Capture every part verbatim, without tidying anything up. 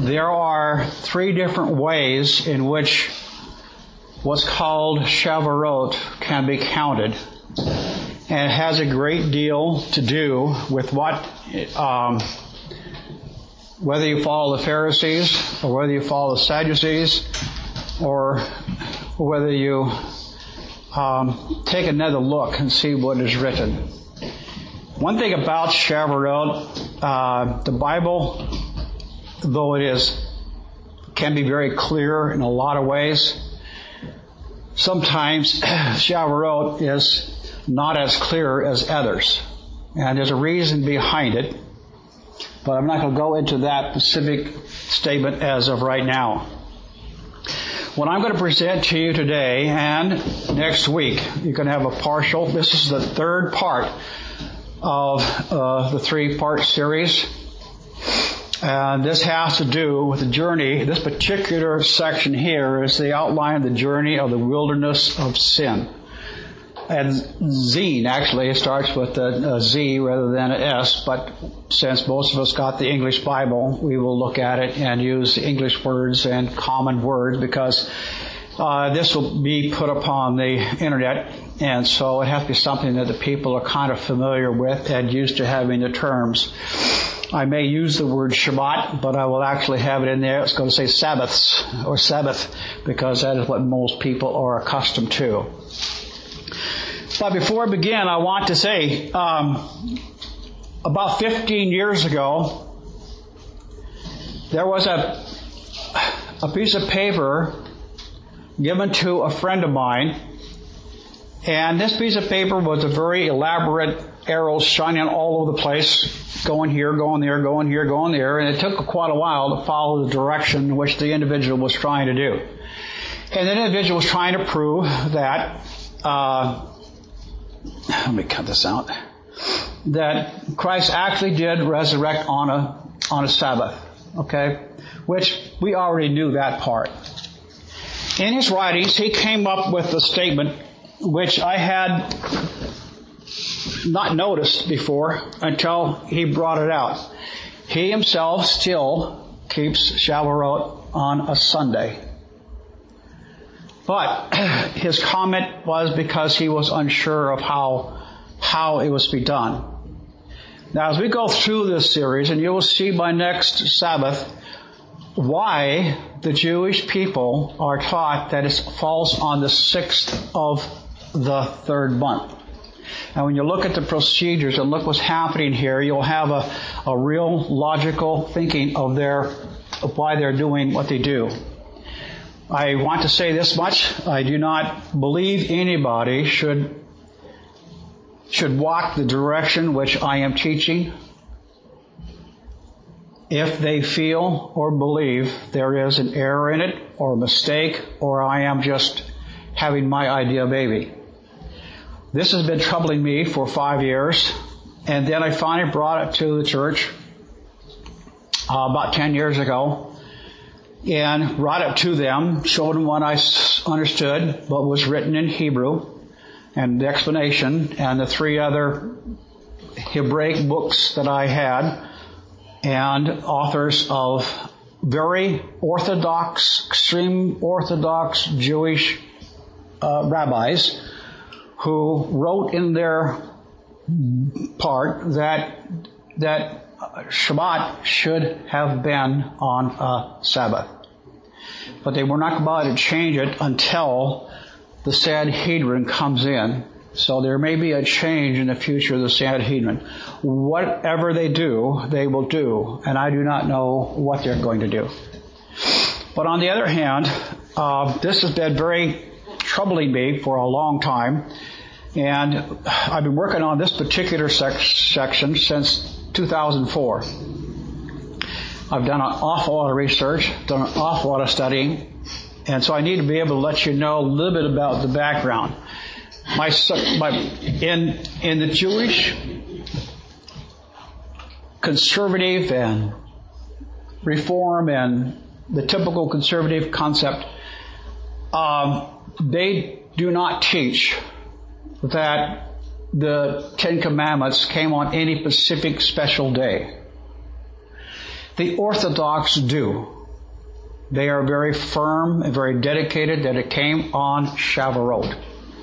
there are three different ways in which what's called Shavuot can be counted. And it has a great deal to do with what, um, whether you follow the Pharisees or whether you follow the Sadducees or whether you um, take another look and see what is written. One thing about Shavuot, uh, the Bible, though it is, can be very clear in a lot of ways, sometimes Shavuot is not as clear as others. And there's a reason behind it, but I'm not going to go into that specific statement as of right now. What I'm going to present to you today and next week, you're going to have a partial, this is the third part of uh, the three-part series. And this has to do with the journey. This particular section here is the outline of the journey of the wilderness of sin. And Zine, actually, it starts with a, a Z rather than an S, but since most of us got the English Bible, we will look at it and use the English words and common words because uh, this will be put upon the internet, and so it has to be something that the people are kind of familiar with and used to having the terms. I may use the word Shabbat, but I will actually have it in there. It's going to say Sabbaths or Sabbath because that is what most people are accustomed to. But before I begin, I want to say, um, about fifteen years ago, there was a, a piece of paper given to a friend of mine, and this piece of paper was a very elaborate arrows shining all over the place, going here, going there, going here, going there, and it took quite a while to follow the direction in which the individual was trying to do. And the individual was trying to prove that, uh, let me cut this out, that Christ actually did resurrect on a, on a Sabbath, okay? Which we already knew that part. In his writings, he came up with a statement which I had not noticed before until he brought it out. He himself still keeps Shavuot on a Sunday. But his comment was because he was unsure of how how it was to be done. Now, as we go through this series, and you will see by next Sabbath why the Jewish people are taught that it falls on the sixth of the third month. And when you look at the procedures and look what's happening here, you'll have a, a real logical thinking of their of why they're doing what they do. I want to say this much. I do not believe anybody should should walk the direction which I am teaching if they feel or believe there is an error in it or a mistake or I am just having my idea baby. This has been troubling me for five years, and then I finally brought it to the church uh, about ten years ago and brought it to them, showed them what I understood, what was written in Hebrew, and the explanation, and the three other Hebraic books that I had, and authors of very orthodox, extreme orthodox Jewish uh, rabbis who wrote in their part that that Shabbat should have been on a Sabbath. But they were not about to change it until the Sanhedrin comes in. So there may be a change in the future of the Sanhedrin. Whatever they do, they will do. And I do not know what they're going to do. But on the other hand, uh, this has been very troubling me for a long time. And I've been working on this particular sec- section since two thousand four. I've done an awful lot of research, done an awful lot of studying, and so I need to be able to let you know a little bit about the background. My, my in in the Jewish conservative and reform and the typical conservative concept, um, they do not teach that the Ten Commandments came on any specific special day. the Orthodox do. They are very firm and very dedicated that it came on Shavuot.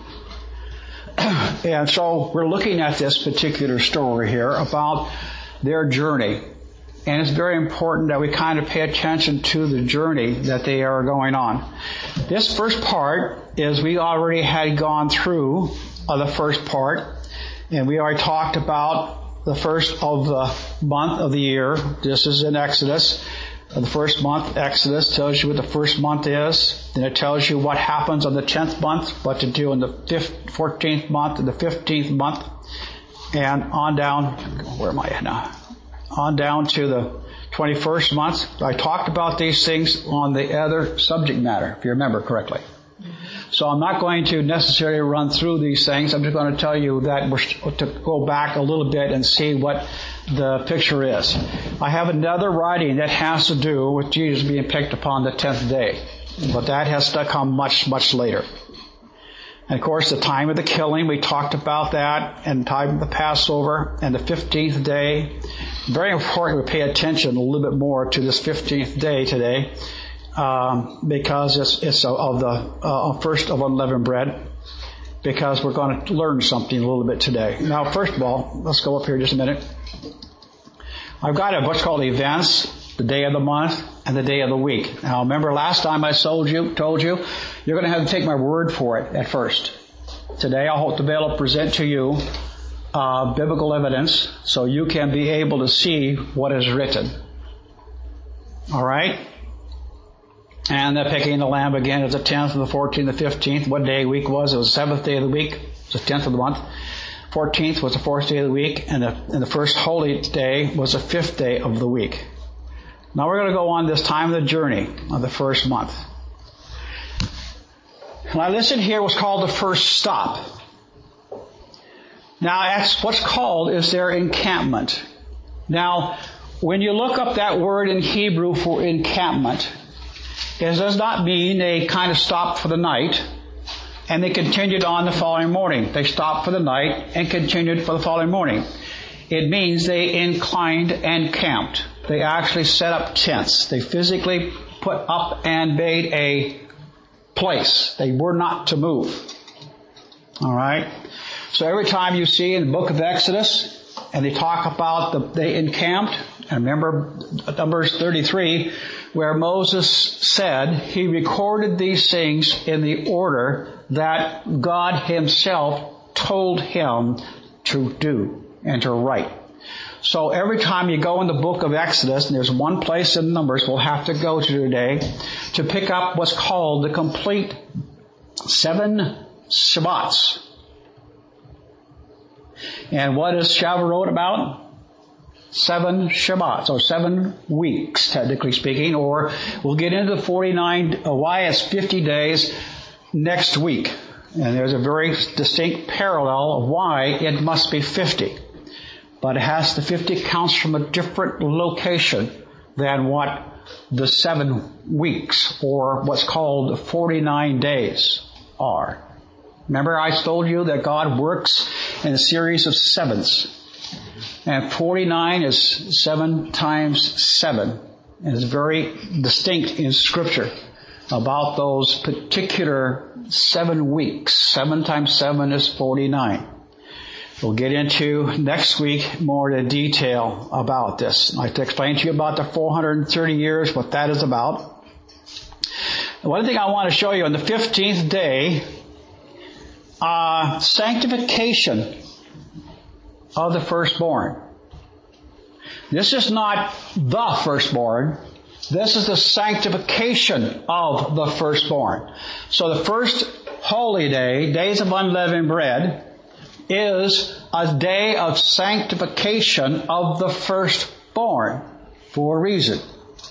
And so we're looking at this particular story here about their journey. And it's very important that we kind of pay attention to the journey that they are going on. This first part is we already had gone through uh, the first part, and we already talked about the first of the month of the year. This is in Exodus. The first month, Exodus, tells you what the first month is. Then it tells you what happens on the tenth month, what to do in the fifth, fourteenth month and the fifteenth month. And on down, where am I at now? On down to the twenty-first month. I talked about these things on the other subject matter, if you remember correctly. So I'm not going to necessarily run through these things. I'm just going to tell you that we're to go back a little bit and see what the picture is. I have another writing that has to do with Jesus being picked upon the tenth day. But that has to come much, much later. And of course, the time of the killing, we talked about that, and the time of the Passover, and the fifteenth day. Very important we pay attention a little bit more to this fifteenth day today, um, because it's, it's of the uh, first of unleavened bread, because we're going to learn something a little bit today. Now, first of all, let's go up here just a minute. I've got a, what's called events, the day of the month, and the day of the week. Now, remember last time I told you, told you, you're going to have to take my word for it at first. Today, I hope to be able to present to you uh, biblical evidence so you can be able to see what is written. All right? And the picking the lamb again is the tenth, the fourteenth, the fifteenth. What day of the week was? It was the seventh day of the week. It was the tenth of the month. fourteenth was the fourth day of the week, and the, and the first holy day was the fifth day of the week. Now we're going to go on this time of the journey of the first month. Now listen here, what's called the first stop. Now that's what's called is their encampment. Now, when you look up that word in Hebrew for encampment, it does not mean they kind of stopped for the night and they continued on the following morning. They stopped for the night and continued for the following morning. It means they inclined and camped. They actually set up tents. They physically put up and made a place. They were not to move. All right? So every time you see in the book of Exodus, and they talk about the, they encamped, and remember Numbers thirty-three, where Moses said he recorded these things in the order that God himself told him to do and to write. So every time you go in the book of Exodus, and there's one place in Numbers we'll have to go to today to pick up what's called the complete seven Shabbats. And what is Shavuot about? Seven Shabbats, or seven weeks, technically speaking, or we'll get into the forty-nine, uh, why it's fifty days next week. And there's a very distinct parallel of why it must be fifty. But it has, the fifty counts from a different location than what the seven weeks, or what's called the forty-nine days are. Remember I told you that God works in a series of sevens. And forty-nine is seven times seven. And it's very distinct in Scripture about those particular seven weeks. Seven times seven is forty-nine. We'll get into next week more the detail about this. I'd like to explain to you about the four hundred thirty years, what that is about. One thing I want to show you on the fifteenth day, uh, sanctification of the firstborn. This is not the firstborn. This is the sanctification of the firstborn. So the first holy day, days of unleavened bread, is a day of sanctification of the firstborn for a reason.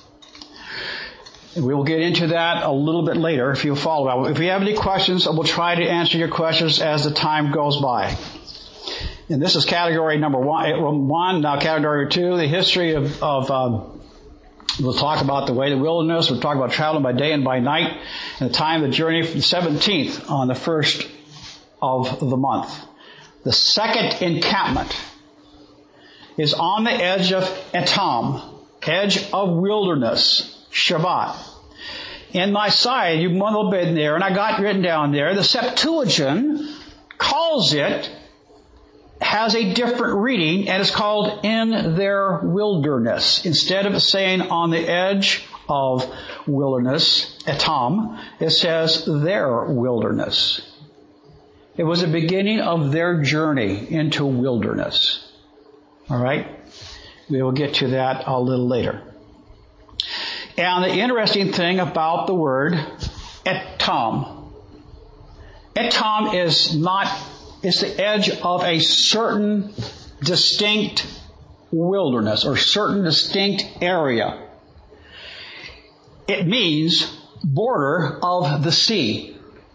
We will get into that a little bit later if you follow. If you have any questions, we'll try to answer your questions as the time goes by. And this is category number one. one now category two, the history of, of um, we'll talk about the way of the wilderness. We'll talk about traveling by day and by night. And the time of the journey from the seventeenth on the first of the month. The second encampment is on the edge of Etam. edge of wilderness, Shabbat. In my side, you want a little bit in there, and I got written down there, the Septuagint calls it, has a different reading, and it's called in their wilderness. Instead of saying on the edge of wilderness, etam, it says their wilderness. It was the beginning of their journey into wilderness. All right? We will get to that a little later. And the interesting thing about the word etam, etam is not, it's the edge of a certain distinct wilderness or certain distinct area. It means border of the sea.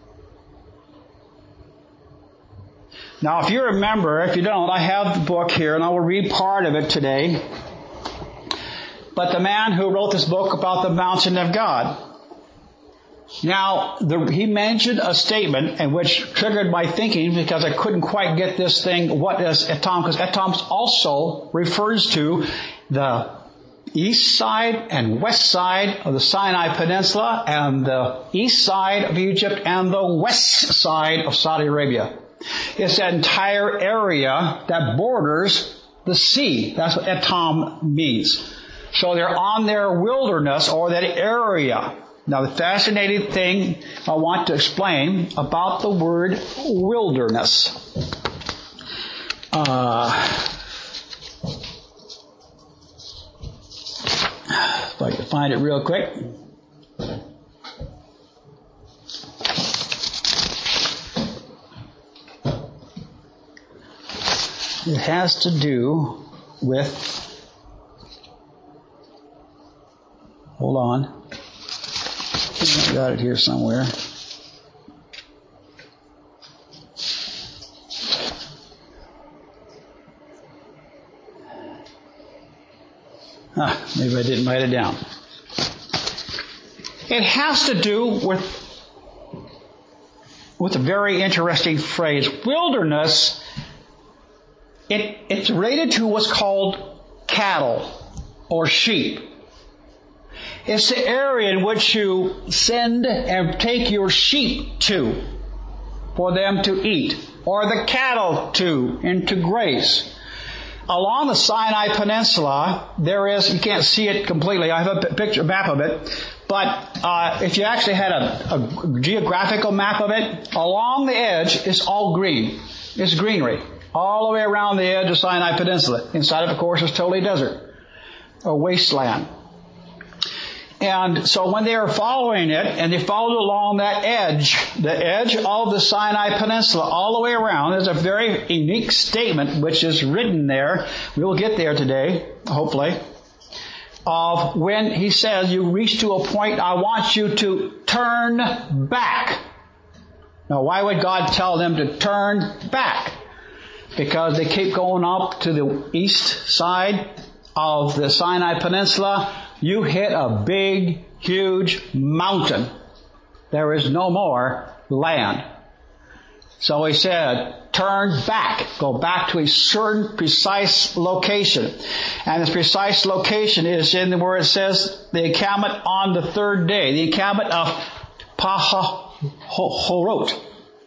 Now, if you remember, if you don't, I have the book here, and I will read part of it today. But the man who wrote this book about the mountain of God. Now, the, he mentioned a statement in which triggered my thinking because I couldn't quite get this thing, what is etam? Because etam also refers to the east side and west side of the Sinai Peninsula and the east side of Egypt and the west side of Saudi Arabia. It's that entire area that borders the sea. That's what etam means. So they're on their wilderness or that area. Now the fascinating thing I want to explain about the word wilderness. Uh, if I can find it real quick. It has to do with, hold on, I got it here somewhere. Ah, maybe I didn't write it down. It has to do with, with a very interesting phrase. Wilderness, it, it's related to what's called cattle or sheep. It's the area in which you send and take your sheep to for them to eat, or the cattle to, and to graze. Along the Sinai Peninsula, there is, you can't see it completely, I have a picture, map of it, but uh, if you actually had a, a geographical map of it, along the edge it's all green. It's greenery. All the way around the edge of Sinai Peninsula. Inside, of course, is totally desert, a wasteland. And so when they are following it, and they followed along that edge, the edge of the Sinai Peninsula, all the way around, there's a very unique statement which is written there. We will get there today, hopefully, of when he says, you reach to a point, I want you to turn back. Now, why would God tell them to turn back? Because they keep going up to the east side of the Sinai Peninsula. You hit a big, huge mountain. There is no more land. So he said, turn back. Go back to a certain precise location. And this precise location is in where it says the encampment on the third day. The encampment of Pahahorot.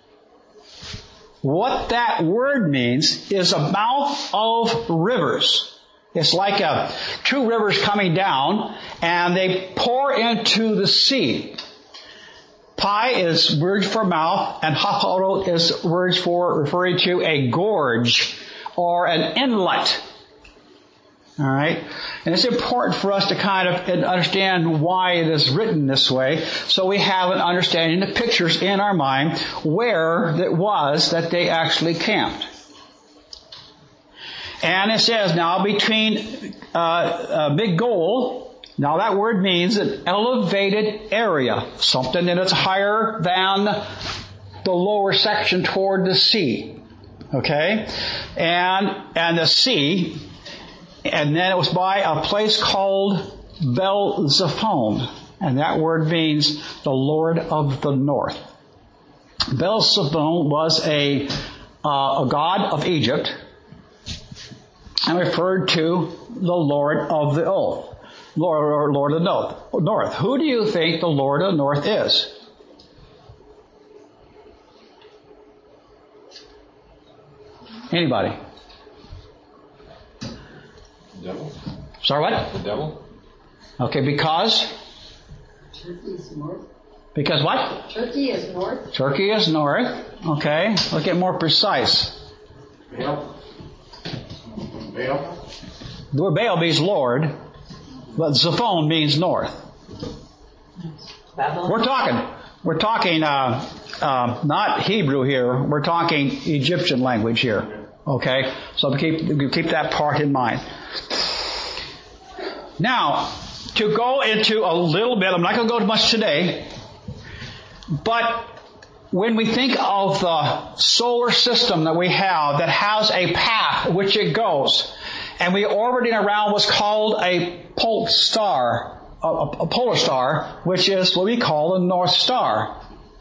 What that word means is a mouth of rivers. It's like a, two rivers coming down, and they pour into the sea. Pi is words for mouth, and Hahorot is words for referring to a gorge or an inlet. All right? And it's important for us to kind of understand why it is written this way, so we have an understanding of pictures in our mind where it was that they actually camped. And it says now between uh, uh, Migdol, now that word means an elevated area, something that is higher than the lower section toward the sea. Okay? And and the sea, and then it was by a place called Bel Zephon, and that word means the Lord of the North. Bel Zephon was a uh, a god of Egypt, and referred to the Lord of the Oath. Lord, Lord of the North. North. Who do you think the Lord of the North is? Anybody? The devil. Sorry, what? The devil. Okay, because? Turkey is north. Because what? Turkey is north. Turkey is north. Okay, let's get more precise. Baal. Baal. The word Baal means Lord, but Zaphon means north. Babylon. We're talking, we're talking, uh, uh, not Hebrew here. We're talking Egyptian language here. Okay, so keep keep that part in mind. Now, to go into a little bit, I'm not going to go too much today, but when we think of the solar system that we have that has a path which it goes, and we orbiting around what's called a pole star, a, a polar star, which is what we call the North Star.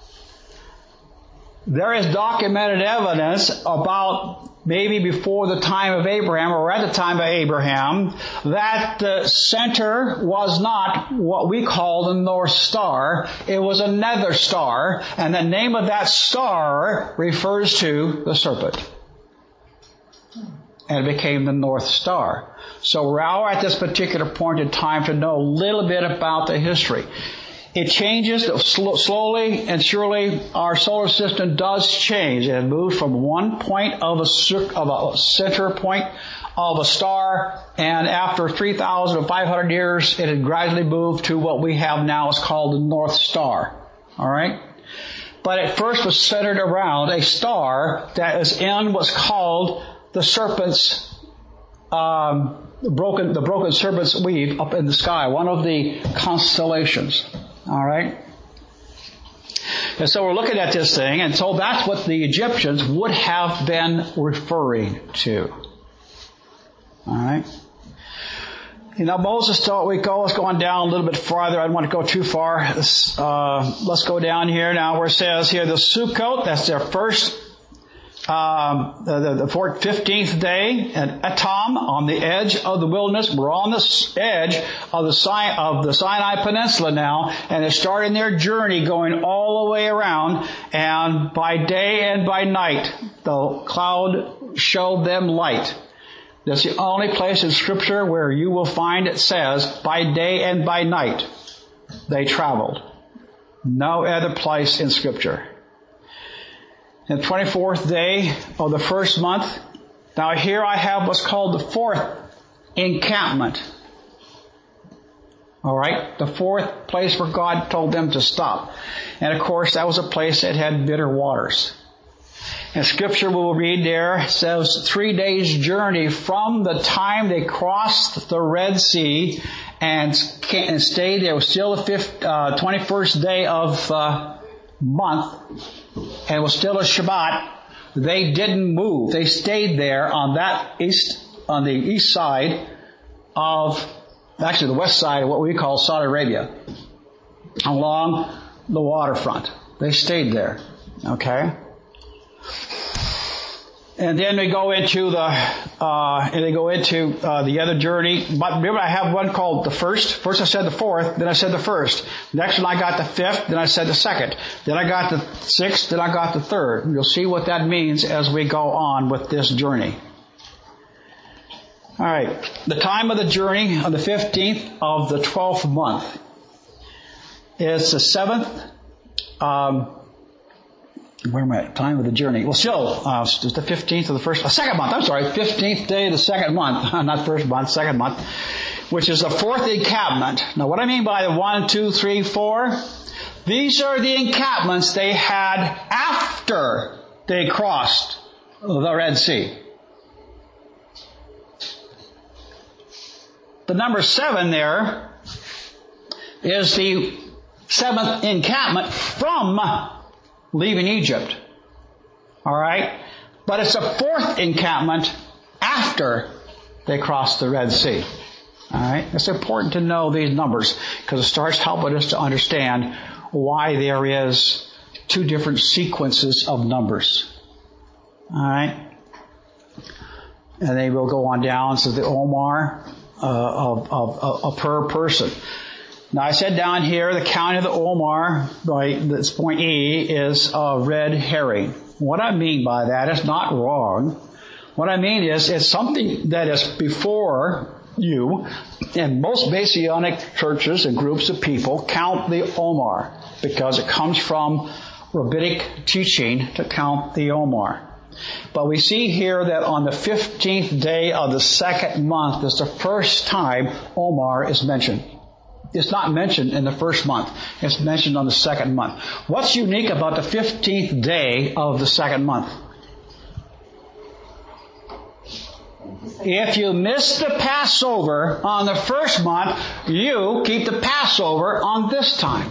There is documented evidence about maybe before the time of Abraham or at the time of Abraham that the center was not what we call the North Star. It was another star, and the name of that star refers to the serpent. And it became the North Star. So we're now at this particular point in time to know a little bit about the history. It changes slowly and surely. Our solar system does change. It moves from one point of a, of a center point of a star, and after three thousand five hundred years, it had gradually moved to what we have now is called the North Star. All right? But at first was centered around a star that is in what's called the serpent's um, broken, the broken serpent's weave up in the sky, one of the constellations. All right? And so we're looking at this thing, and so that's what the Egyptians would have been referring to. All right? You know, Moses thought we go, let's go on down a little bit farther. I don't want to go too far. Let's, uh, let's go down here now where it says here the Sukkot, that's their first Um, the, the fifteenth day at Etam on the edge of the wilderness. We're on the edge of the, Sinai, of the Sinai Peninsula now, and they're starting their journey going all the way around, and by day and by night the cloud showed them light. That's the only place in Scripture where you will find it says by day and by night they traveled. No other place in Scripture. The twenty-fourth day of the first month. Now here I have what's called the fourth encampment. All right? The fourth place where God told them to stop. And of course that was a place that had bitter waters. And Scripture we will read there says three days journey from the time they crossed the Red Sea and, and stayed there. It was still the fifth, uh, twenty-first day of uh, month. And it was still a Shabbat. They didn't move. They stayed there on that east, on the east side of, actually the west side of what we call Saudi Arabia, along the waterfront. They stayed there. Okay? And then they go into the, uh, and they go into, uh, the other journey. But remember I have one called the first. First I said the fourth, then I said the first. Next one I got the fifth, then I said the second. Then I got the sixth, then I got the third. You'll see what that means as we go on with this journey. Alright. The time of the journey on the fifteenth of the twelfth month is the seventh, um, where am I at? Time of the journey. Well, still, uh, it's the fifteenth of the first, uh, second month, I'm sorry, fifteenth day of the second month, not first month, second month, which is the fourth encampment. Now what I mean by the one, two, three, four, these are the encampments they had after they crossed the Red Sea. The number seven there is the seventh encampment from leaving Egypt. All right? But it's a fourth encampment after they crossed the Red Sea. All right? It's important to know these numbers because it starts helping us to understand why there is two different sequences of numbers. All right? And they will go on down to the Omar, uh, of, of, of per person. Now I said down here the counting of the Omer, right, this point E, is a red herring. What I mean by that is not wrong. What I mean is it's something that is before you, and most Messianic churches and groups of people count the Omer because it comes from rabbinic teaching to count the Omer. But we see here that on the fifteenth day of the second month is the first time Omer is mentioned. It's not mentioned in the first month. It's mentioned on the second month. What's unique about the fifteenth day of the second month? If you miss the Passover on the first month, you keep the Passover on this time.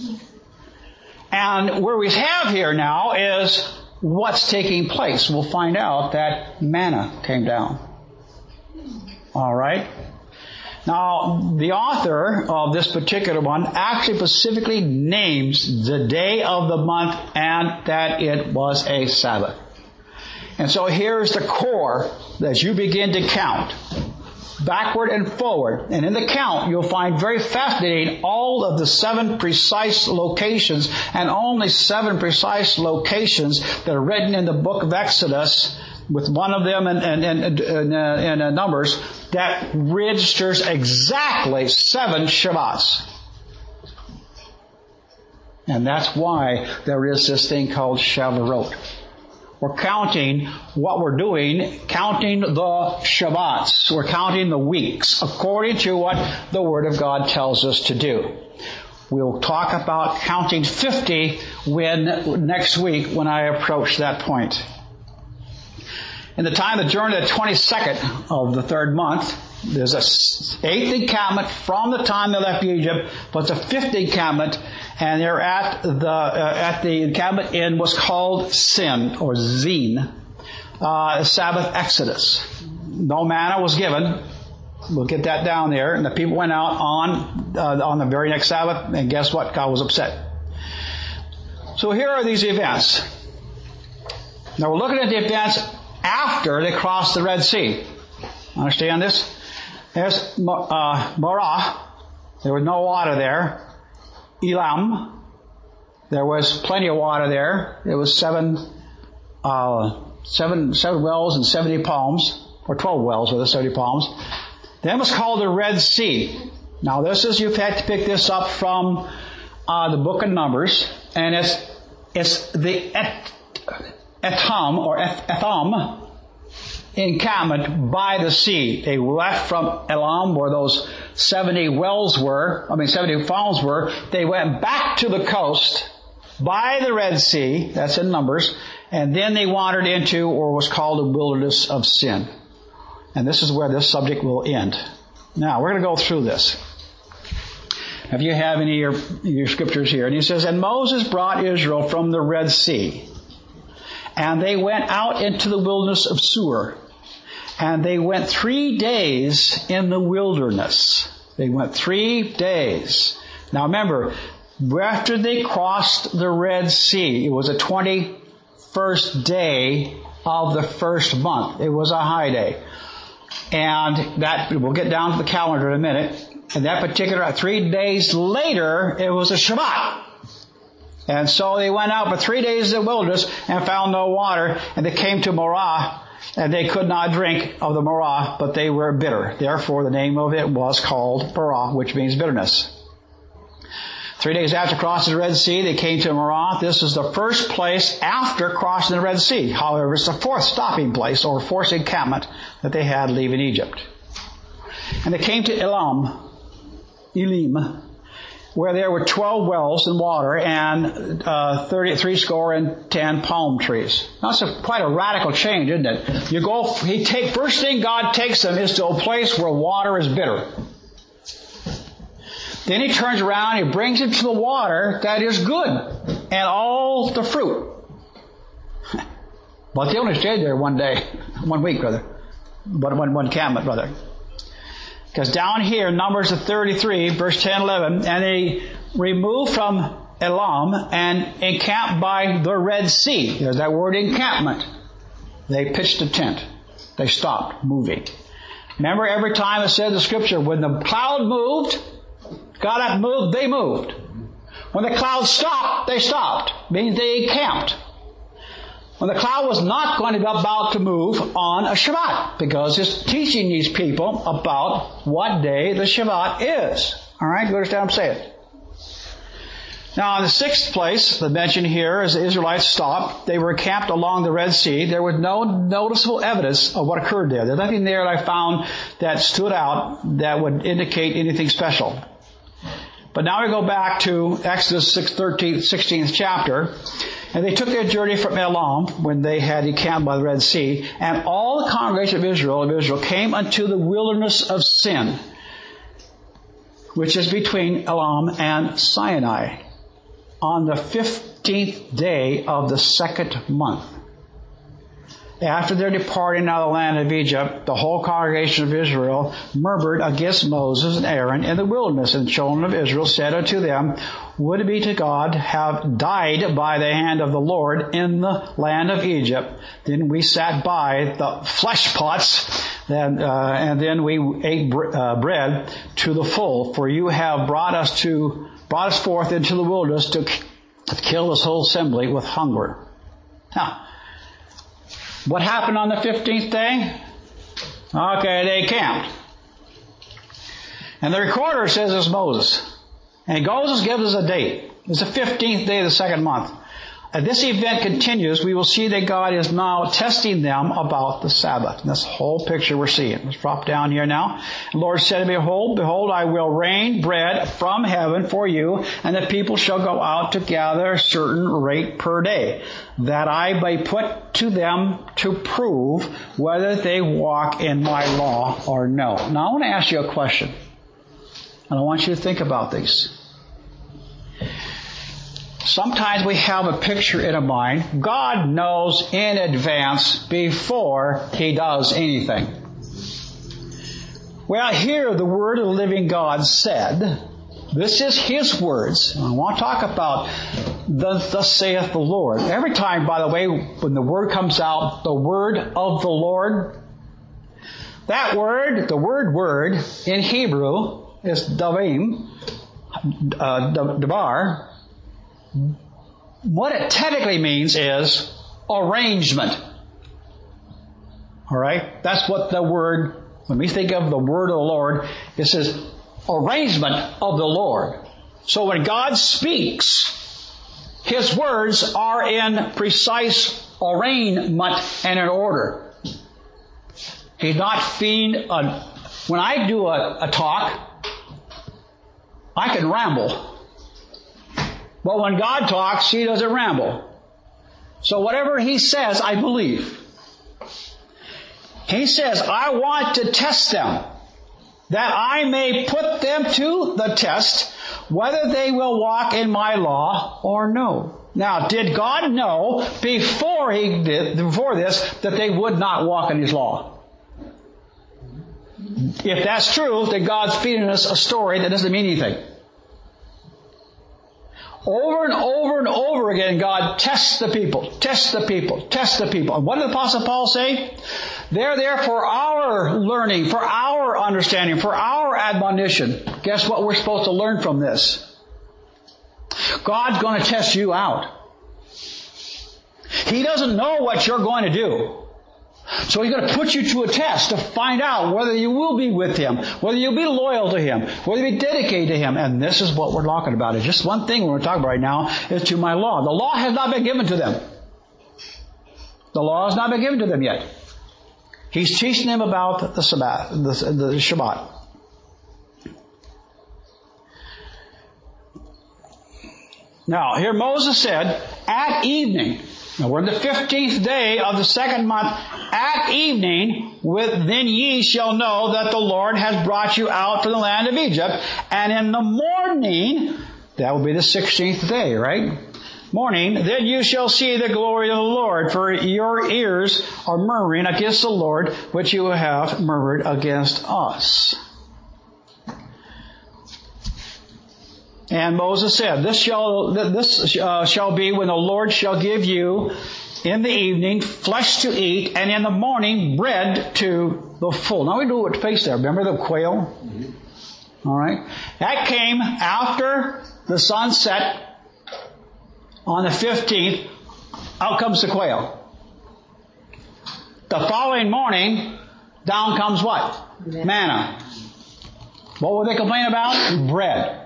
And where we have here now is what's taking place. We'll find out that manna came down. All right? Now, the author of this particular one actually specifically names the day of the month and that it was a Sabbath. And so here's the core that you begin to count, backward and forward. And in the count, you'll find very fascinating all of the seven precise locations, and only seven precise locations that are written in the book of Exodus, with one of them in, in, in, in, uh, in uh, Numbers, that registers exactly seven Shabbats. And that's why there is this thing called Shavuot. We're counting what we're doing, counting the Shabbats. We're counting the weeks according to what the Word of God tells us to do. We'll talk about counting fifty when next week when I approach that point. In the time of the journey, the twenty-second of the third month, there's a eighth encampment from the time they left Egypt, but it's a fifth encampment, and they're at the uh, at the encampment in what's called Sin or Zin, uh, Sabbath Exodus. No manna was given. We'll get that down there. And the people went out on uh, on the very next Sabbath, and guess what? God was upset. So here are these events. Now we're looking at the events after they crossed the Red Sea. Understand this? There's uh, Marah. There was no water there. Elam. There was plenty of water there. It was seven, uh, seven, seven wells and seventy palms, or twelve wells with the seventy palms. Then it was called the Red Sea. Now this is, you've had to pick this up from uh, the book of Numbers, and it's it's the Et, Etam or Et, Etham encampment by the sea. They left from Elam, where those seventy wells were, I mean seventy farms were. They went back to the coast by the Red Sea, that's in Numbers, and then they wandered into or was called the wilderness of Sin. And this is where this subject will end. Now, we're going to go through this. If you have any of your, your scriptures here. And he says, and Moses brought Israel from the Red Sea, and they went out into the wilderness of Sur. And they went three days in the wilderness. They went three days. Now remember, after they crossed the Red Sea, it was the twenty-first day of the first month. It was a high day. And that, we'll get down to the calendar in a minute. And that particular, three days later, it was a Shabbat. And so they went out for three days in the wilderness and found no water. And they came to Marah, and they could not drink of the Marah, but they were bitter. Therefore, the name of it was called Marah, which means bitterness. Three days after crossing the Red Sea, they came to Marah. This is the first place after crossing the Red Sea. However, it's the fourth stopping place or fourth encampment that they had leaving Egypt. And they came to Elam, Elim, where there were twelve wells and water and uh, thirty, three score and ten palm trees. That's a, quite a radical change, isn't it? You go, he take first thing God takes them is to a place where water is bitter. Then he turns around and he brings them to the water that is good and all the fruit. But they only stayed there one day, one week, brother. One, one, one encampment, brother. Because down here, Numbers thirty-three, verse ten, eleven, and they removed from Elam and encamped by the Red Sea. There's that word encampment. They pitched a tent. They stopped moving. Remember, every time it said in the Scripture, when the cloud moved, God had moved, they moved. When the cloud stopped, they stopped, meaning they camped. When the cloud was not going to be about to move on a Shabbat, because it's teaching these people about what day the Shabbat is. All right, you understand what I'm saying? Now, in the sixth place, the mention here, as the Israelites stopped, they were camped along the Red Sea. There was no noticeable evidence of what occurred there. There's nothing there that I found that stood out that would indicate anything special. But now we go back to Exodus thirteenth, sixteenth chapter, and they took their journey from Elam when they had encamped by the Red Sea, and all the congregation of Israel of Israel came unto the wilderness of Sin, which is between Elam and Sinai, on the fifteenth day of the second month. After their departing out of the land of Egypt, the whole congregation of Israel murmured against Moses and Aaron in the wilderness. And the children of Israel said unto them, would it be to God have died by the hand of the Lord in the land of Egypt? Then we sat by the flesh pots, and, uh, and then we ate br- uh, bread to the full. For you have brought us to brought us forth into the wilderness to kill this whole assembly with hunger. Now, what happened on the fifteenth day? Okay, they camped. And the recorder says it's Moses. And Moses gives us a date. It's the fifteenth day of the second month. As this event continues, we will see that God is now testing them about the Sabbath. And that's the whole picture we're seeing. Let's drop down here now. The Lord said, Behold, behold, I will rain bread from heaven for you, and the people shall go out to gather a certain rate per day, that I may put to them to prove whether they walk in my law or no. Now I want to ask you a question, and I want you to think about these. Sometimes we have a picture in our mind. God knows in advance before He does anything. Well, here the Word of the living God said, this is His words. I want to talk about the thus saith the Lord. Every time, by the way, when the Word comes out, the Word of the Lord, that word, the word word in Hebrew is davim, uh, dabar. What it technically means is arrangement. All right? That's what the word, when we think of the word of the Lord, it says arrangement of the Lord. So when God speaks, His words are in precise arrangement and in order. He's not feeding a, when I do a, a talk, I can ramble. But when God talks, He doesn't ramble. So whatever He says, I believe. He says, I want to test them, that I may put them to the test, whether they will walk in my law or no. Now, did God know before He did, before this, that they would not walk in His law? If that's true, then God's feeding us a story that doesn't mean anything. Over and over and over again, God tests the people, tests the people, tests the people. And what did the Apostle Paul say? They're there for our learning, for our understanding, for our admonition. Guess what we're supposed to learn from this? God's going to test you out. He doesn't know what you're going to do. So He's going to put you to a test to find out whether you will be with Him, whether you'll be loyal to Him, whether you'll be dedicated to Him. And this is what we're talking about. It's just one thing we're talking about right now is to my law. The law has not been given to them. The law has not been given to them yet. He's teaching them about the Sabbath, the, the Shabbat. Now, here Moses said, at evening. Now we're in the fifteenth day of the second month. At evening, with, then ye shall know that the Lord has brought you out from the land of Egypt. And in the morning, that will be the sixteenth day, right? Morning, then you shall see the glory of the Lord, for your ears are murmuring against the Lord, which you have murmured against us. And Moses said, This shall this uh, shall be when the Lord shall give you in the evening flesh to eat, and in the morning bread to the full. Now we do what face there. Remember the quail? Mm-hmm. All right. That came after the sun set on the fifteenth. Out comes the quail. The following morning, down comes what? Manna. Manna. What would they complain about? Bread.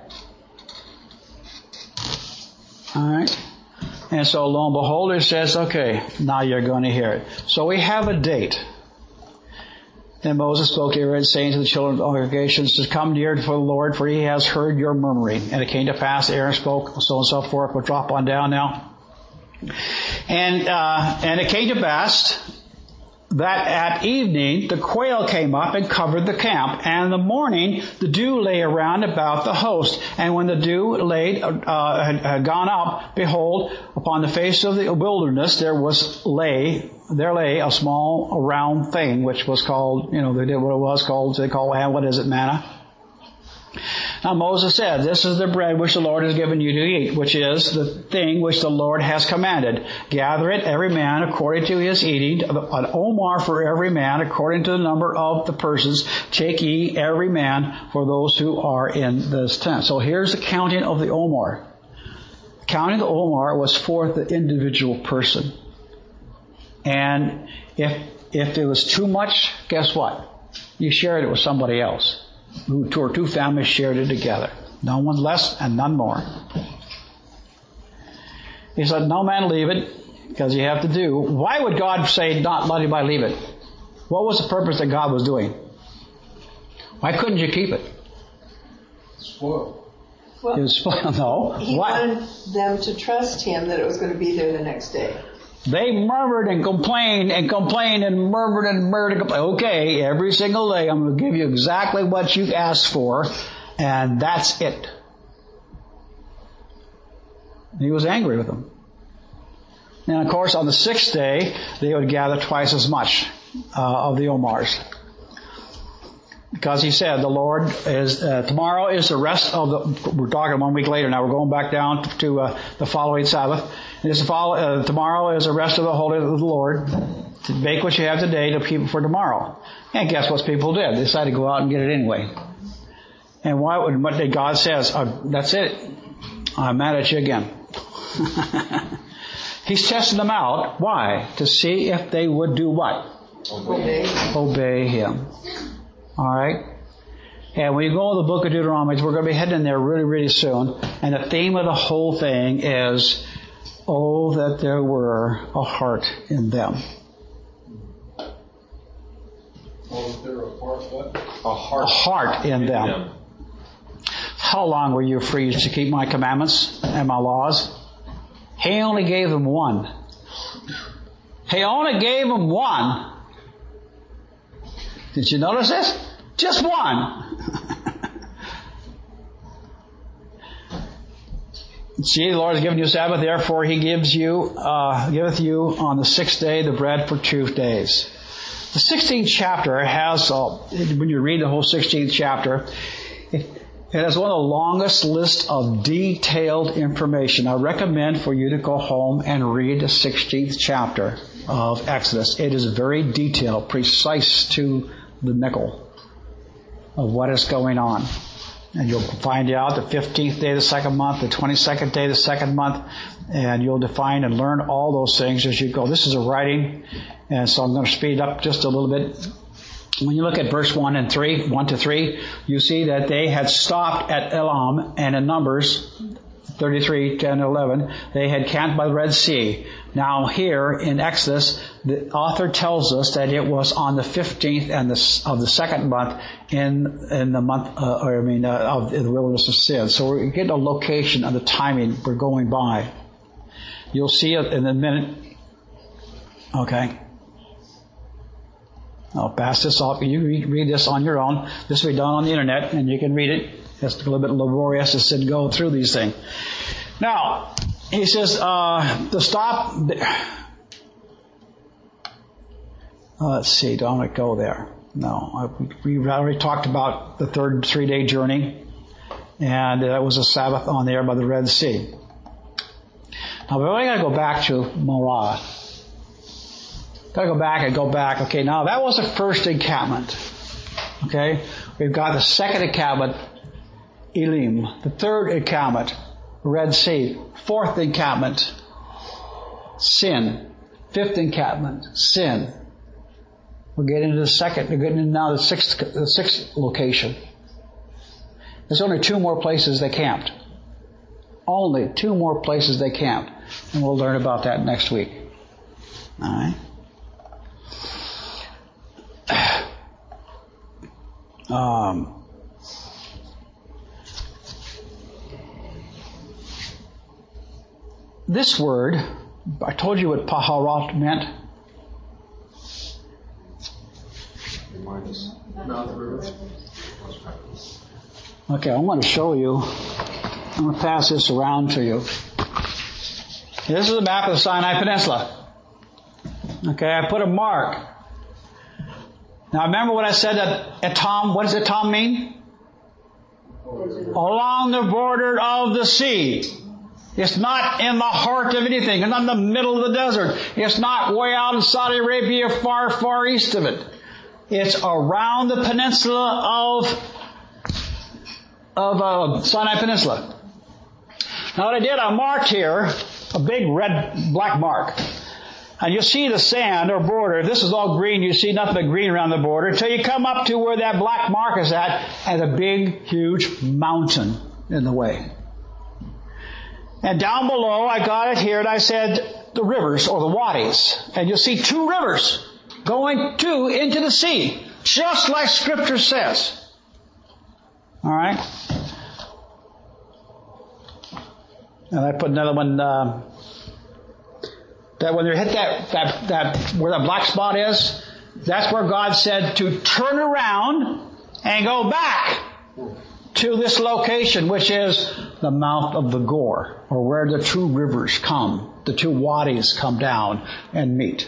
All right. And so lo and behold, it says, okay, now you're going to hear it. So we have a date. Then Moses spoke to Aaron, saying to the children of the congregations, to come near to the Lord, for he has heard your murmuring. And it came to pass, Aaron spoke, so and so forth. We'll drop on down now. And, uh, and it came to pass that at evening the quail came up and covered the camp, and in the morning the dew lay around about the host. And when the dew laid, uh, had, had gone up, behold, upon the face of the wilderness there was lay, there lay a small round thing, which was called, you know, they did what it was called, they call, what is it, manna? Now Moses said, this is the bread which the Lord has given you to eat, which is the thing which the Lord has commanded. Gather it, every man according to his eating, an omar for every man according to the number of the persons. Take ye every man for those who are in this tent. So here's the counting of the omar. Counting the omar was for the individual person. And if if it was too much, guess what? You shared it with somebody else. Who two or two families shared it together. No one less and none more. He said, no man leave it, because you have to do. Why would God say not let anybody leave it? What was the purpose that God was doing? Why couldn't you keep it? Spoiled. Well, It was spoiled. No. he Why? wanted them to trust him that it was going to be there the next day. They murmured and complained and complained and murmured and murmured and complained. Okay, every single day I'm going to give you exactly what you asked for, and that's it. He was angry with them. And of course, on the sixth day, they would gather twice as much uh, of the omars. Because he said, the Lord is, uh, tomorrow is the rest of the, we're talking one week later now, we're going back down to uh, the following Sabbath. And it's the follow, uh, tomorrow is the rest of the holy of the Lord. To make what you have today to keep it for tomorrow. And guess what people did? They decided to go out and get it anyway. And why would, what did God says, oh, that's it. I'm mad at you again. He's testing them out. Why? To see if they would do what? Obey. Obey Him. All right? And when you go to the book of Deuteronomy, we're going to be heading in there really, really soon. And the theme of the whole thing is, oh, that there were a heart in them. Oh, is there a heart what? A heart. A heart in them. them. How long were you free to keep my commandments and my laws? He only gave them one. He only gave them one. Did you notice this? Just one. See, the Lord has given you a Sabbath, therefore He gives you, uh, giveth you on the sixth day the bread for two days. The sixteenth chapter has, uh, when you read the whole sixteenth chapter, it, it has one of the longest lists of detailed information. I recommend for you to go home and read the sixteenth chapter of Exodus. It is very detailed, precise to the nickel of what is going on. And you'll find out the fifteenth day of the second month, the twenty-second day of the second month, and you'll define and learn all those things as you go. This is a writing, and so I'm going to speed up just a little bit. When you look at verse one and three, one to three, you see that they had stopped at Elam, and in Numbers thirty-three, ten, eleven, they had camped by the Red Sea. Now here in Exodus, the author tells us that it was on the fifteenth and the, of the second month in in the month, uh, or I mean, uh, of the wilderness of Sin. So we're getting a location of the timing we're going by. You'll see it in a minute. Okay. I'll pass this off. You read, read this on your own. This will be done on the internet, and you can read it. It's a little bit laborious to sit and go through these things. Now, he says, uh, to stop, uh, let's see, don't want to go there. No, we already talked about the third three-day journey, and that was a Sabbath on there by the Red Sea. Now, we're only got to go back to Marah. Gotta go back and go back. Okay, now that was the first encampment. Okay, we've got the second encampment, Elim. The third encampment, Red Sea. Fourth encampment, sin. Fifth encampment, sin. We're getting into the second. We're getting into now the sixth, the sixth location. There's only two more places they camped. Only two more places they camped, and we'll learn about that next week. All right. Um, this word, I told you what Paharat meant. Remind us. Mouth of rivers. Okay, I want to show you. I'm going to pass this around to you. This is a map of the Sinai Peninsula. Okay, I put a mark. Now remember what I said that Etam, what does Etam mean? Along the border of the sea. It's not in the heart of anything. It's not in the middle of the desert. It's not way out in Saudi Arabia, far, far east of it. It's around the peninsula of, of uh, Sinai Peninsula. Now what I did, I marked here a big red, black mark. And you see the sand or border. This is all green. You see nothing but green around the border until you come up to where that black mark is at and a big, huge mountain in the way. And down below, I got it here and I said the rivers or the wadis. And you'll see two rivers going to into the sea, just like Scripture says. All right? And I put another one... Uh, That when they hit that, that, that, where that black spot is, that's where God said to turn around and go back to this location, which is the mouth of the Gor, or where the two rivers come, the two wadis come down and meet.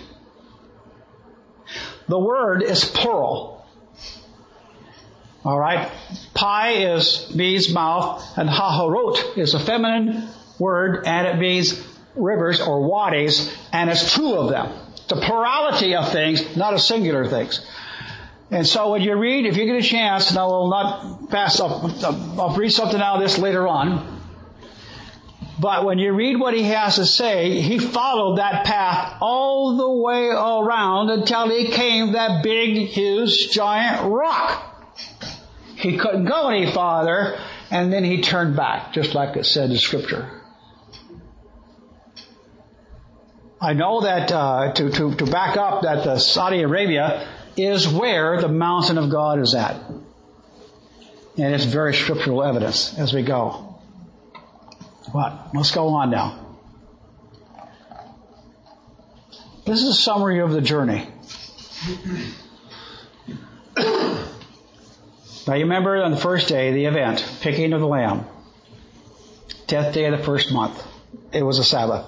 The word is plural. Alright? Pi is, means mouth, and Haharot is a feminine word, and it means rivers or wadis, and it's two of them. The plurality of things, not a singular things. And so when you read, if you get a chance, and I will not pass up, I'll read something out of this later on. But when you read what he has to say, he followed that path all the way around until he came to that big, huge, giant rock. He couldn't go any farther, and then he turned back, just like it said in Scripture. I know that uh, to, to, to back up that the Saudi Arabia is where the mountain of God is at. And it's very scriptural evidence as we go. But let's go on now. This is a summary of the journey. Now you remember on the first day, the event, picking of the lamb. Tenth day of the first month. It was a Sabbath.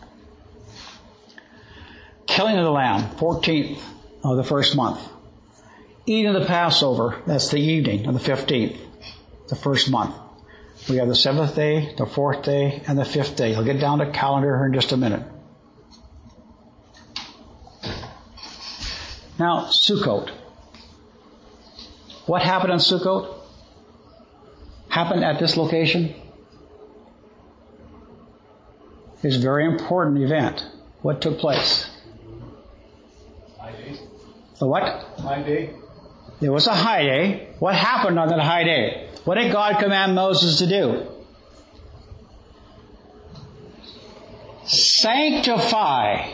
Killing of the lamb, fourteenth of the first month. Eating of the Passover, that's the evening of the fifteenth, the first month. We have the seventh day, the fourth day, and the fifth day. I'll get down to calendar here in just a minute. Now, Sukkot. What happened on Sukkot? Happened at this location? It's a very important event. What took place? The what? High day. It was a high day. What happened on that high day? What did God command Moses to do? Sanctify.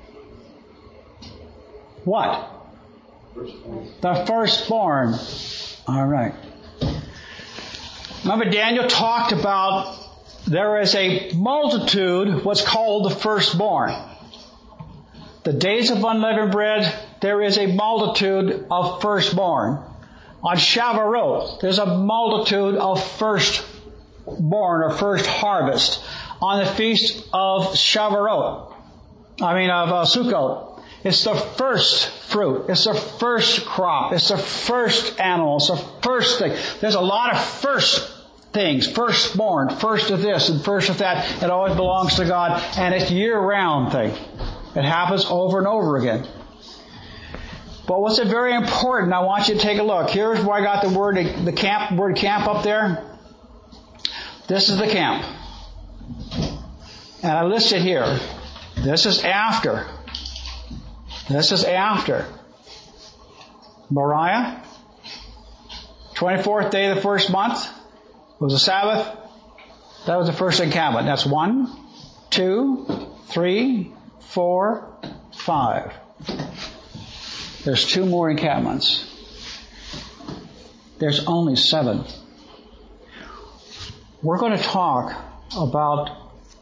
What? Firstborn. The firstborn. All right. Remember Daniel talked about there is a multitude, what's called the firstborn. The days of unleavened bread, there is a multitude of firstborn. On Shavuot, there's a multitude of firstborn or first harvest. On the feast of Shavuot, I mean of uh, Sukkot, it's the first fruit. It's the first crop. It's the first animal. It's the first thing. There's a lot of first things. Firstborn, first of this and first of that. It always belongs to God, and it's a year-round thing. It happens over and over again. But what's very important, I want you to take a look. Here's where I got the word, the camp, word camp up there. This is the camp. And I listed here. This is after. This is after. Moriah. twenty-fourth day of the first month was the Sabbath. That was the first encampment. That's one, two, three, four, five. There's two more encampments. There's only seven. We're going to talk about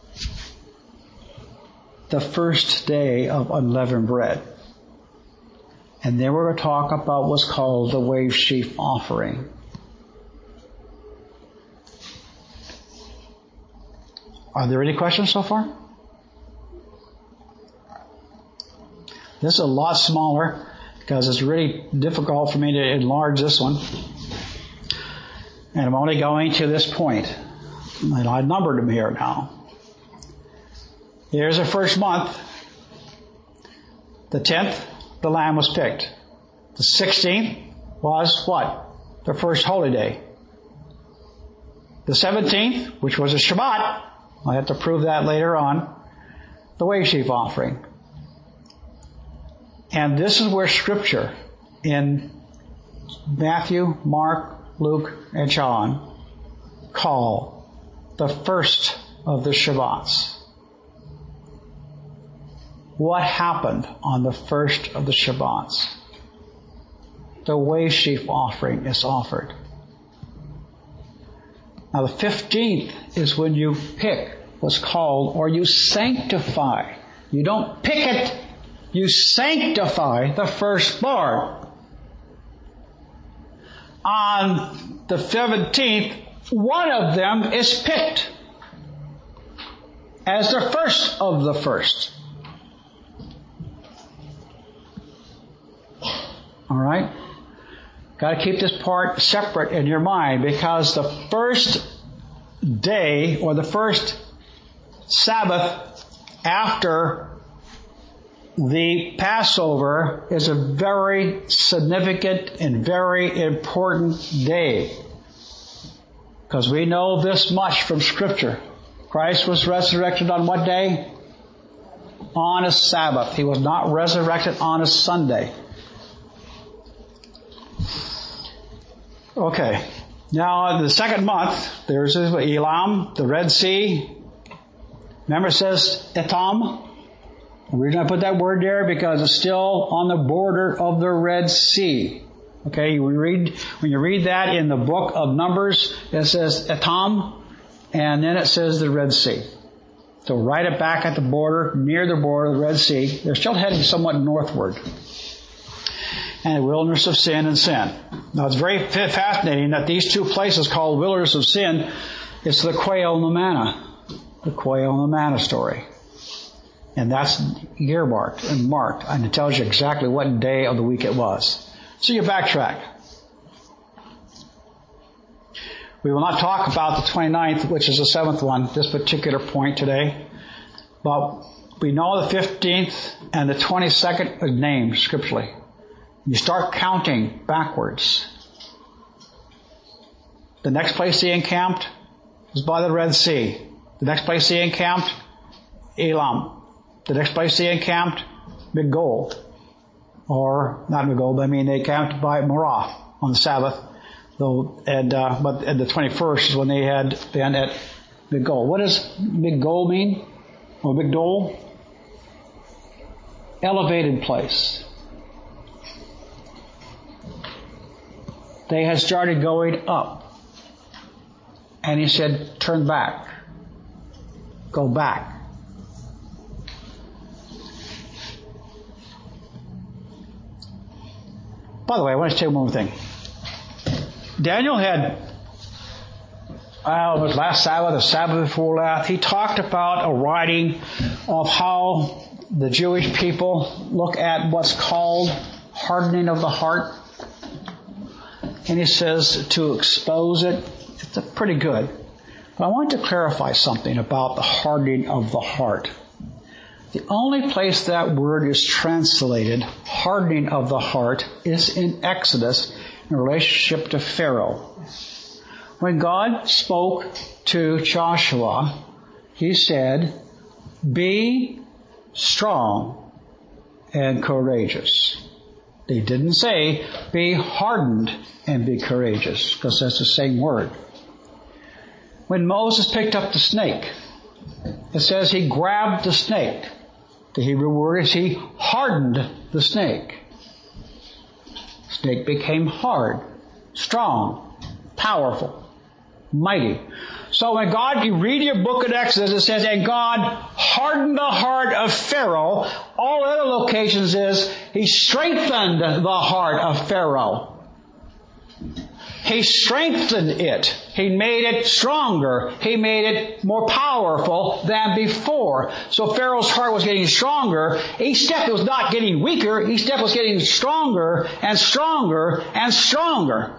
the first day of unleavened bread. And then we're going to talk about what's called the wave sheaf offering. Are there any questions so far? This is a lot smaller because it's really difficult for me to enlarge this one. And I'm only going to this point. And I numbered them here now. Here's the first month. The tenth, the lamb was picked. The sixteenth was what? The first holy day. The seventeenth, which was a Shabbat, I have to prove that later on, the wave sheaf offering. And this is where Scripture in Matthew, Mark, Luke, and John call the first of the Shabbats. What happened on the first of the Shabbats? The wave sheaf offering is offered. Now the fifteenth is when you pick what's called, or you sanctify. You don't pick it, you sanctify the firstborn. On the seventeenth, one of them is picked as the first of the first. All right? Got to keep this part separate in your mind, because the first day or the first Sabbath after the Passover is a very significant and very important day. Because we know this much from Scripture. Christ was resurrected on what day? On a Sabbath. He was not resurrected on a Sunday. Okay. Now, the second month, there's Elam, the Red Sea. Remember it says Etam? The reason I put that word there, because it's still on the border of the Red Sea. Okay, you read, when you read that in the book of Numbers, it says Etam, and then it says the Red Sea. So right it back at the border, near the border of the Red Sea. They're still heading somewhat northward. And the wilderness of sin and sin. Now it's very fascinating that these two places called wilderness of sin, it's the quail and the manna. The quail and the manna story. And that's earmarked and marked. And it tells you exactly what day of the week it was. So you backtrack. We will not talk about the twenty-ninth, which is the seventh one, this particular point today. But we know the fifteenth and the twenty-second are named scripturally. You start counting backwards. The next place he encamped was by the Red Sea. The next place he encamped, Elam. The next place he encamped, Migdol. Or, not Migdol, but I mean they encamped by Marah on the Sabbath. Though, and, uh, but at the twenty-first is when they had been at Migdol. What does Migdol mean? Or Migdol? Elevated place. They had started going up. And he said, turn back. Go back. By the way, I want to tell you one more thing. Daniel had, well, it was last Sabbath, the Sabbath before last, he talked about a writing of how the Jewish people look at what's called hardening of the heart. And he says to expose it, it's pretty good. But I want to clarify something about the hardening of the heart. The only place that word is translated, hardening of the heart, is in Exodus in relationship to Pharaoh. When God spoke to Joshua, He said, be strong and courageous. He didn't say, be hardened and be courageous, because that's the same word. When Moses picked up the snake, it says he grabbed the snake. The Hebrew word is he hardened the snake. Snake became hard, strong, powerful, mighty. So when God, you read your book of Exodus, it says, and God hardened the heart of Pharaoh. All other locations is, He strengthened the heart of Pharaoh. He strengthened it. He made it stronger. He made it more powerful than before. So Pharaoh's heart was getting stronger. Each step was not getting weaker. Each step was getting stronger and stronger and stronger.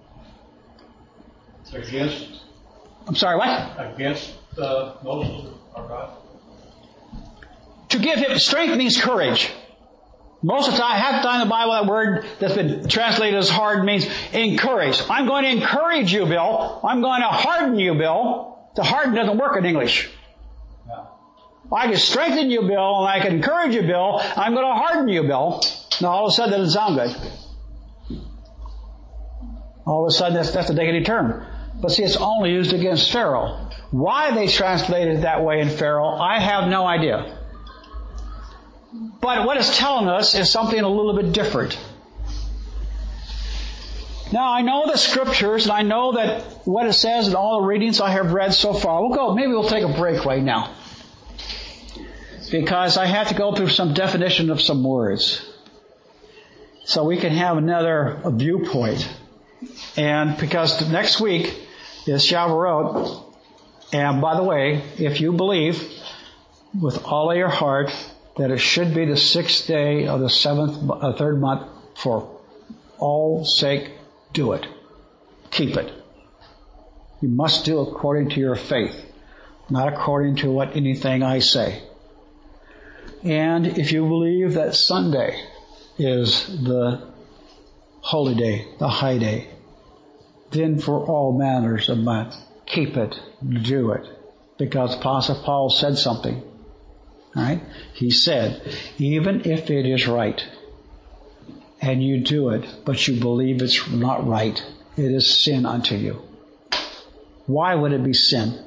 Against? I'm sorry, what? Against uh, Moses, our God? To give him strength means courage. Most of the time, half the time in the Bible, that word that's been translated as hard means encourage. I'm going to encourage you, Bill. I'm going to harden you, Bill. The harden doesn't work in English. No. I can strengthen you, Bill, and I can encourage you, Bill. I'm going to harden you, Bill. Now, all of a sudden, that doesn't sound good. All of a sudden, that's, that's a negative term. But see, it's only used against Pharaoh. Why they translated it that way in Pharaoh, I have no idea. But what it's telling us is something a little bit different. Now, I know the Scriptures, and I know that what it says in all the readings I have read so far. We'll go, maybe we'll take a break right now. Because I have to go through some definition of some words. So we can have another viewpoint. And because next week is Shavuot, and by the way, if you believe with all of your heart that it should be the sixth day of the seventh, uh, third month, for all sake, do it. Keep it. You must do according to your faith, not according to what anything I say. And if you believe that Sunday is the holy day, the high day, then for all manners of man, keep it, do it. Because Apostle Paul said something. Right? He said, even if it is right, and you do it, but you believe it's not right, it is sin unto you. Why would it be sin?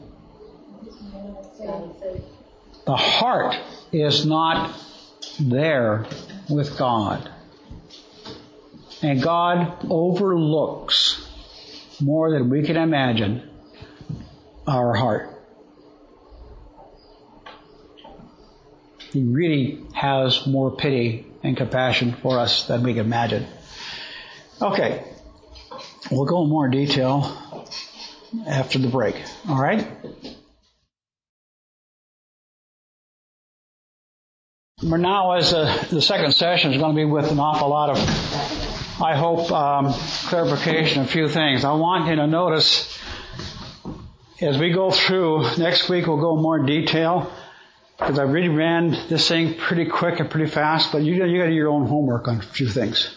The heart is not there with God. And God overlooks more than we can imagine our heart. He really has more pity and compassion for us than we can imagine. Okay. We'll go in more detail after the break. All right? We're now, as a, the second session is going to be with an awful lot of, I hope, um, clarification of a few things. I want you to notice, as we go through, next week we'll go more in detail. Because I really ran this thing pretty quick and pretty fast, but you, you got to do your own homework on a few things.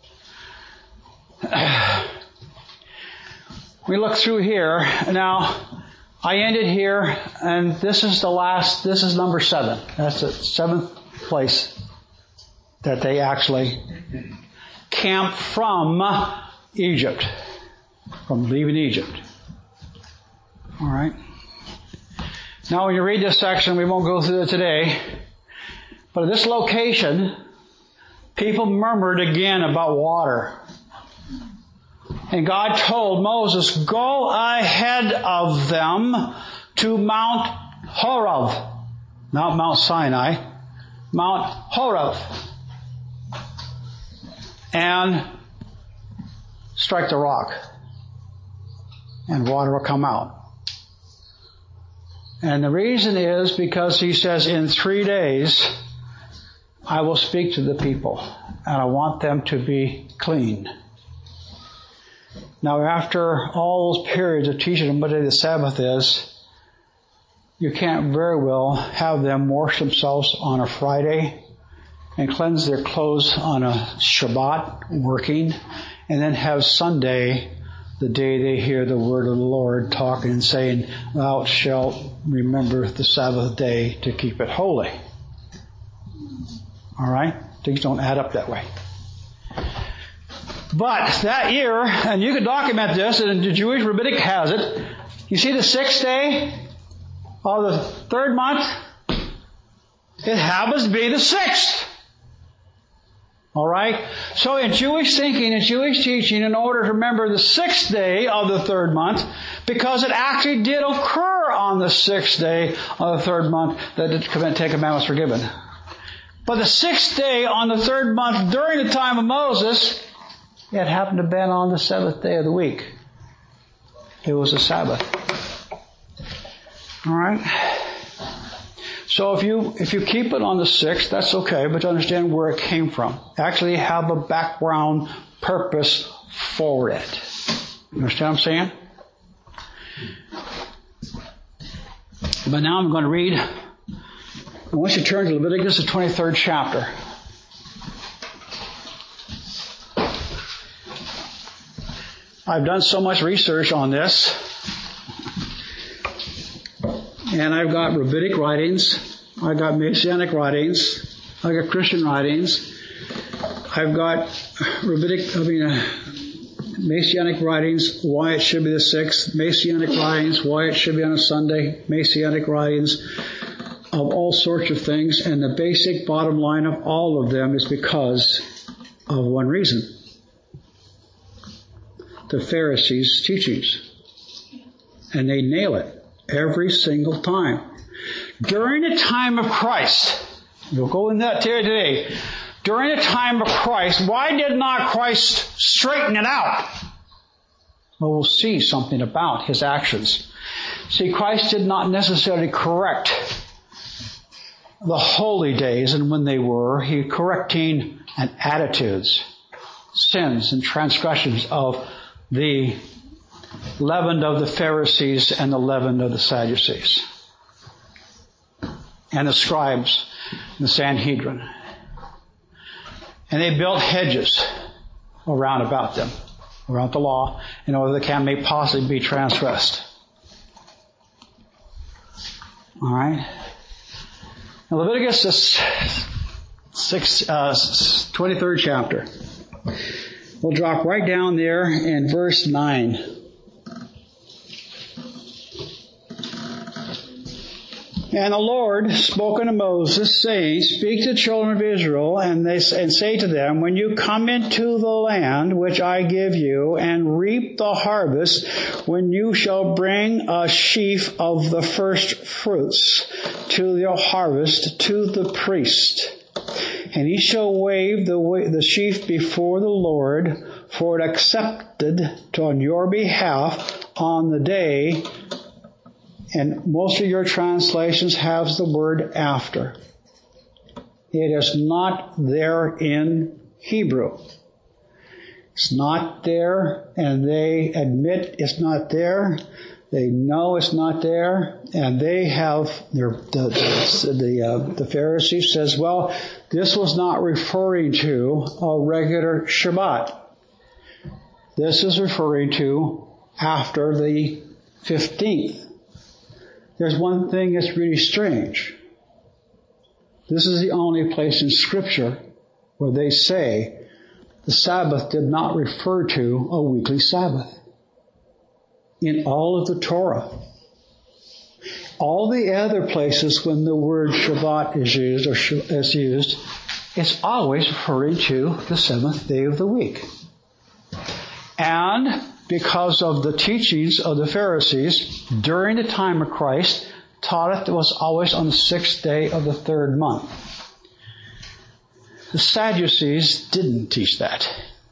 We look through here. Now, I ended here, and this is the last, this is number seven. That's the seventh place that they actually camped from Egypt, from leaving Egypt. All right. Now when you read this section, we won't go through it today, but at this location, people murmured again about water. And God told Moses, go ahead of them to Mount Horeb. Not Mount Sinai, Mount Horeb. And strike the rock. And water will come out. And the reason is because he says, in three days, I will speak to the people, and I want them to be clean. Now, after all those periods of teaching them what day the Sabbath is, you can't very well have them wash themselves on a Friday and cleanse their clothes on a Shabbat, working, and then have Sunday, the day they hear the word of the Lord, talking and saying, thou shalt remember the Sabbath day to keep it holy. All right? Things don't add up that way. But that year, and you can document this, and the Jewish Rabbinic has it, you see the sixth day of the third month? It happens to be the sixth. All right? So in Jewish thinking and Jewish teaching, in order to remember the sixth day of the third month, because it actually did occur on the sixth day of the third month that the Ten Commandments were given. But the sixth day on the third month during the time of Moses, it happened to have been on the seventh day of the week. It was a Sabbath. All right? So if you if you keep it on the sixth, that's okay, but to understand where it came from. Actually have a background purpose for it. You understand what I'm saying? But now I'm going to read. I want you to turn to Leviticus, the twenty-third chapter. I've done so much research on this. And I've got rabbinic writings, I've got Messianic writings, I've got Christian writings, I've got rabbinic, I mean, uh, Messianic writings, why it should be the sixth, Messianic writings, why it should be on a Sunday, Messianic writings of all sorts of things, and the basic bottom line of all of them is because of one reason. The Pharisees' teachings. And they nail it. Every single time. During the time of Christ, we'll go in that today. During the time of Christ, why did not Christ straighten it out? Well, we'll see something about His actions. See, Christ did not necessarily correct the holy days and when they were. He correcting and attitudes, sins and transgressions of the leaven of the Pharisees and the leaven of the Sadducees and the scribes and the Sanhedrin. And they built hedges around about them, around the law, in order that they can may possibly be transgressed. All right. Now Leviticus is six, uh, twenty-third chapter. We'll drop right down there in verse nine. And the Lord spoke unto Moses, saying, speak to the children of Israel, and they and say to them, when you come into the land which I give you, and reap the harvest, when you shall bring a sheaf of the first fruits to your harvest to the priest, and he shall wave the the sheaf before the Lord, for it accepted on your behalf on the day. And most of your translations have the word after. It is not there in Hebrew. It's not there, and they admit it's not there. They know it's not there, and they have their the the, the, uh, the Pharisee says, well, this was not referring to a regular Shabbat. This is referring to after the fifteenth. There's one thing that's really strange. This is the only place in Scripture where they say the Sabbath did not refer to a weekly Sabbath. In all of the Torah. All the other places when the word Shabbat is used or is used, it's always referring to the seventh day of the week. And because of the teachings of the Pharisees during the time of Christ, taught it was always on the sixth day of the third month. The Sadducees didn't teach that.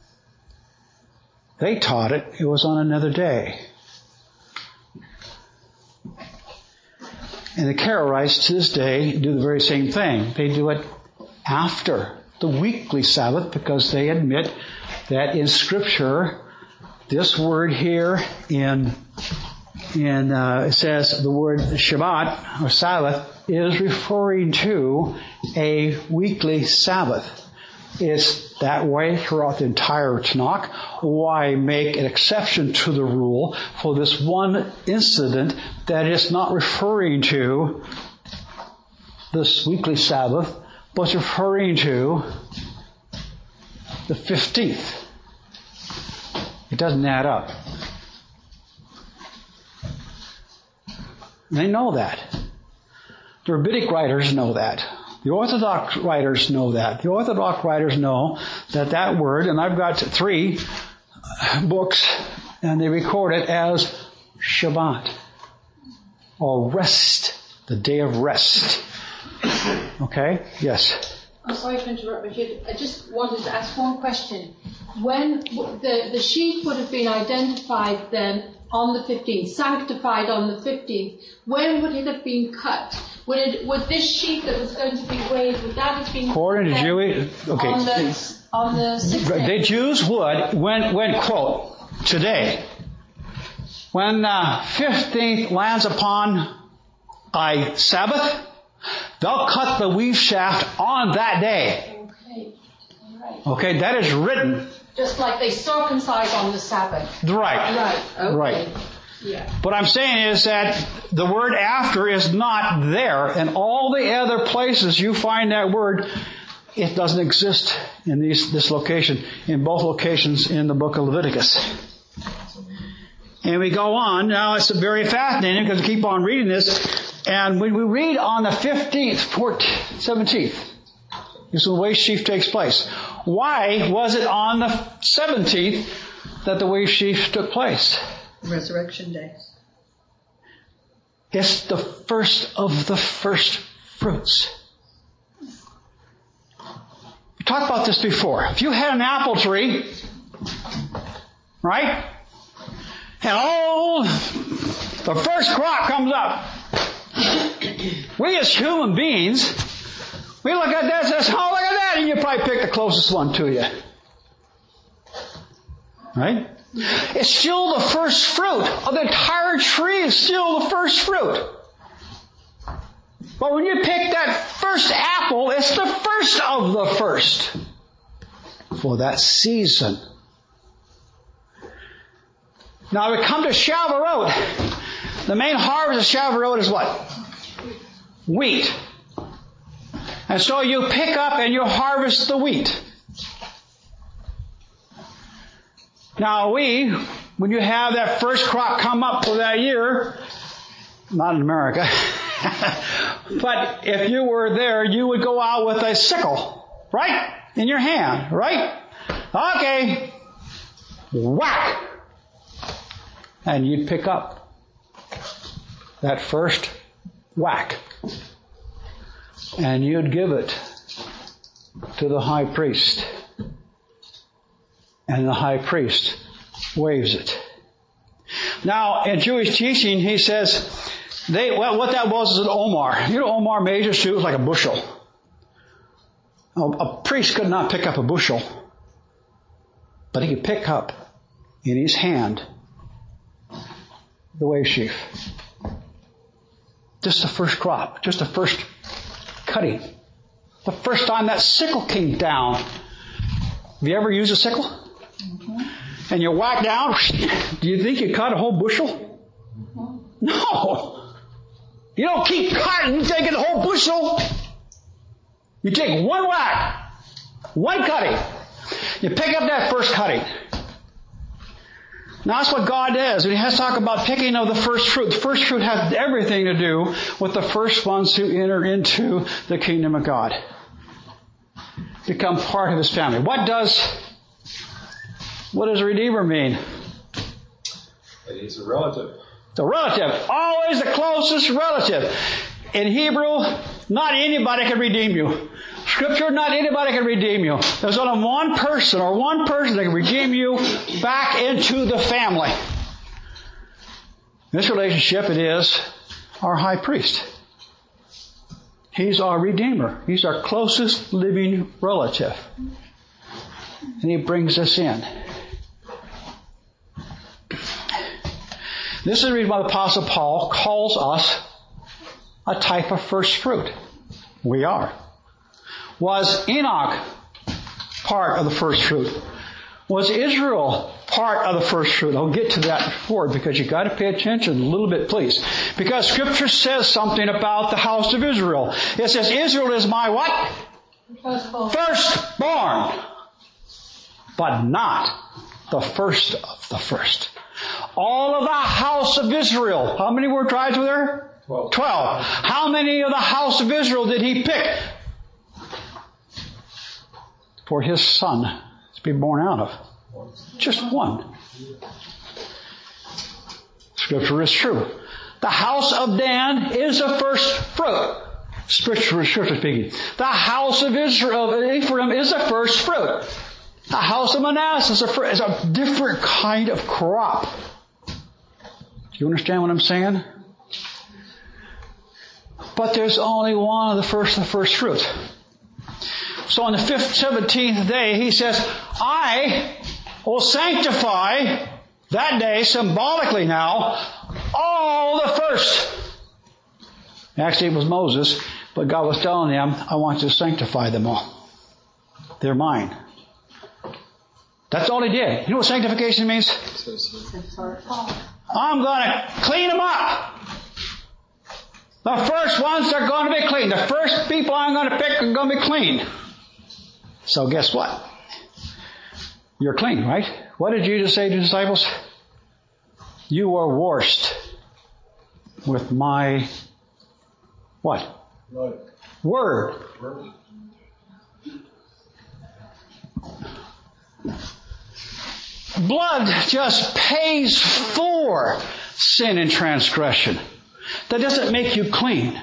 They taught it, it was on another day. And the Karaites to this day do the very same thing. They do it after the weekly Sabbath because they admit that in Scripture, this word here in And uh, it says the word Shabbat or Sabbath is referring to a weekly Sabbath. It's that way throughout the entire Tanakh. Why make an exception to the rule for this one incident that is not referring to this weekly Sabbath, but it's referring to the fifteenth? It doesn't add up. They know that. The rabbinic writers know that. The Orthodox writers know that. The Orthodox writers know that that word, and I've got three books, and they record it as Shabbat, or rest, the day of rest. Okay? Yes? I'm sorry to interrupt, Richard. I just wanted to ask one question. When the, the sheep would have been identified then on the fifteenth, sanctified on the fifteenth, when would it have been cut? Would it, would this sheep that was going to be waved, would that have been according to Jewish, okay. on the, on the sixteenth? The Jews would, when, when quote, today, when uh, fifteenth lands upon a Sabbath, they'll cut the weave shaft on that day. Okay. Right. Okay, that is written. Just like they circumcise on the Sabbath. Right. Right. Okay. Right. Yeah. What I'm saying is that the word after is not there. And all the other places you find that word, it doesn't exist in these, this location, in both locations in the book of Leviticus. And we go on. Now it's very fascinating because we keep on reading this. And when we read on the fifteenth, fourteenth, seventeenth, this is the wave sheaf takes place. Why was it on the seventeenth that the wave sheaf took place? Resurrection Day. It's the first of the first fruits. We talked about this before. If you had an apple tree, right? And all the first crop comes up. We as human beings, we look at that and say, oh, look at that, and you probably pick the closest one to you. Right? It's still the first fruit. Of the entire tree is still the first fruit. But when you pick that first apple, it's the first of the first for that season. Now we come to Shavuot. The main harvest of Shavuot is what? Wheat. And so you pick up and you harvest the wheat. Now we, when you have that first crop come up for that year, not in America, but if you were there, you would go out with a sickle, right? In your hand, right? Okay. Whack! And you'd pick up that first whack. And you'd give it to the high priest. And the high priest waves it. Now, in Jewish teaching, he says, they, well, what that was is an omar. You know, omar measures too, like a bushel. A, a priest could not pick up a bushel, but he could pick up in his hand the wave sheaf. Just the first crop, just the first cutting. The first time that sickle came down. Have you ever used a sickle? Mm-hmm. And you whack down, do you think you cut a whole bushel? Mm-hmm. No. You don't keep cutting, taking the whole bushel. You take one whack, one cutting. You pick up that first cutting. Now that's what God does. When He has to talk about picking of the first fruit. The first fruit has everything to do with the first ones who enter into the kingdom of God. Become part of His family. What does, what does Redeemer mean? He's a relative. The relative. Always the closest relative. In Hebrew, not anybody can redeem you. Scripture, not anybody can redeem you. There's only one person or one person that can redeem you back into the family. In this relationship, it is our high priest. He's our Redeemer. He's our closest living relative. And He brings us in. This is the reason why the Apostle Paul calls us a type of first fruit. We are. Was Enoch part of the first fruit? Was Israel part of the first fruit? I'll get to that forward because you've got to pay attention a little bit, please. Because Scripture says something about the house of Israel. It says, Israel is my what? Firstborn. Firstborn. But not the first of the first. All of the house of Israel. How many were tribes were there? Twelve. Twelve. How many of the house of Israel did he pick for his son to be born out of? Just one. Scripture is true. The house of Dan is the first fruit. Scripture, scripture speaking. The house of Israel, of Ephraim, is the first fruit. The house of Manasseh is a, is a different kind of crop. Do you understand what I'm saying? But there's only one of the first of the first fruit. So on the fifth, seventeenth day, he says, I will sanctify that day, symbolically now, all the first. Actually, it was Moses, but God was telling him, I want you to sanctify them all. They're mine. That's all he did. You know what sanctification means? I'm going to clean them up. The first ones are going to be clean. The first people I'm going to pick are going to be clean. So guess what? You're clean, right? What did Jesus say to the disciples? You are washed with my what? Right. Word. Word. Blood just pays for sin and transgression. That doesn't make you clean.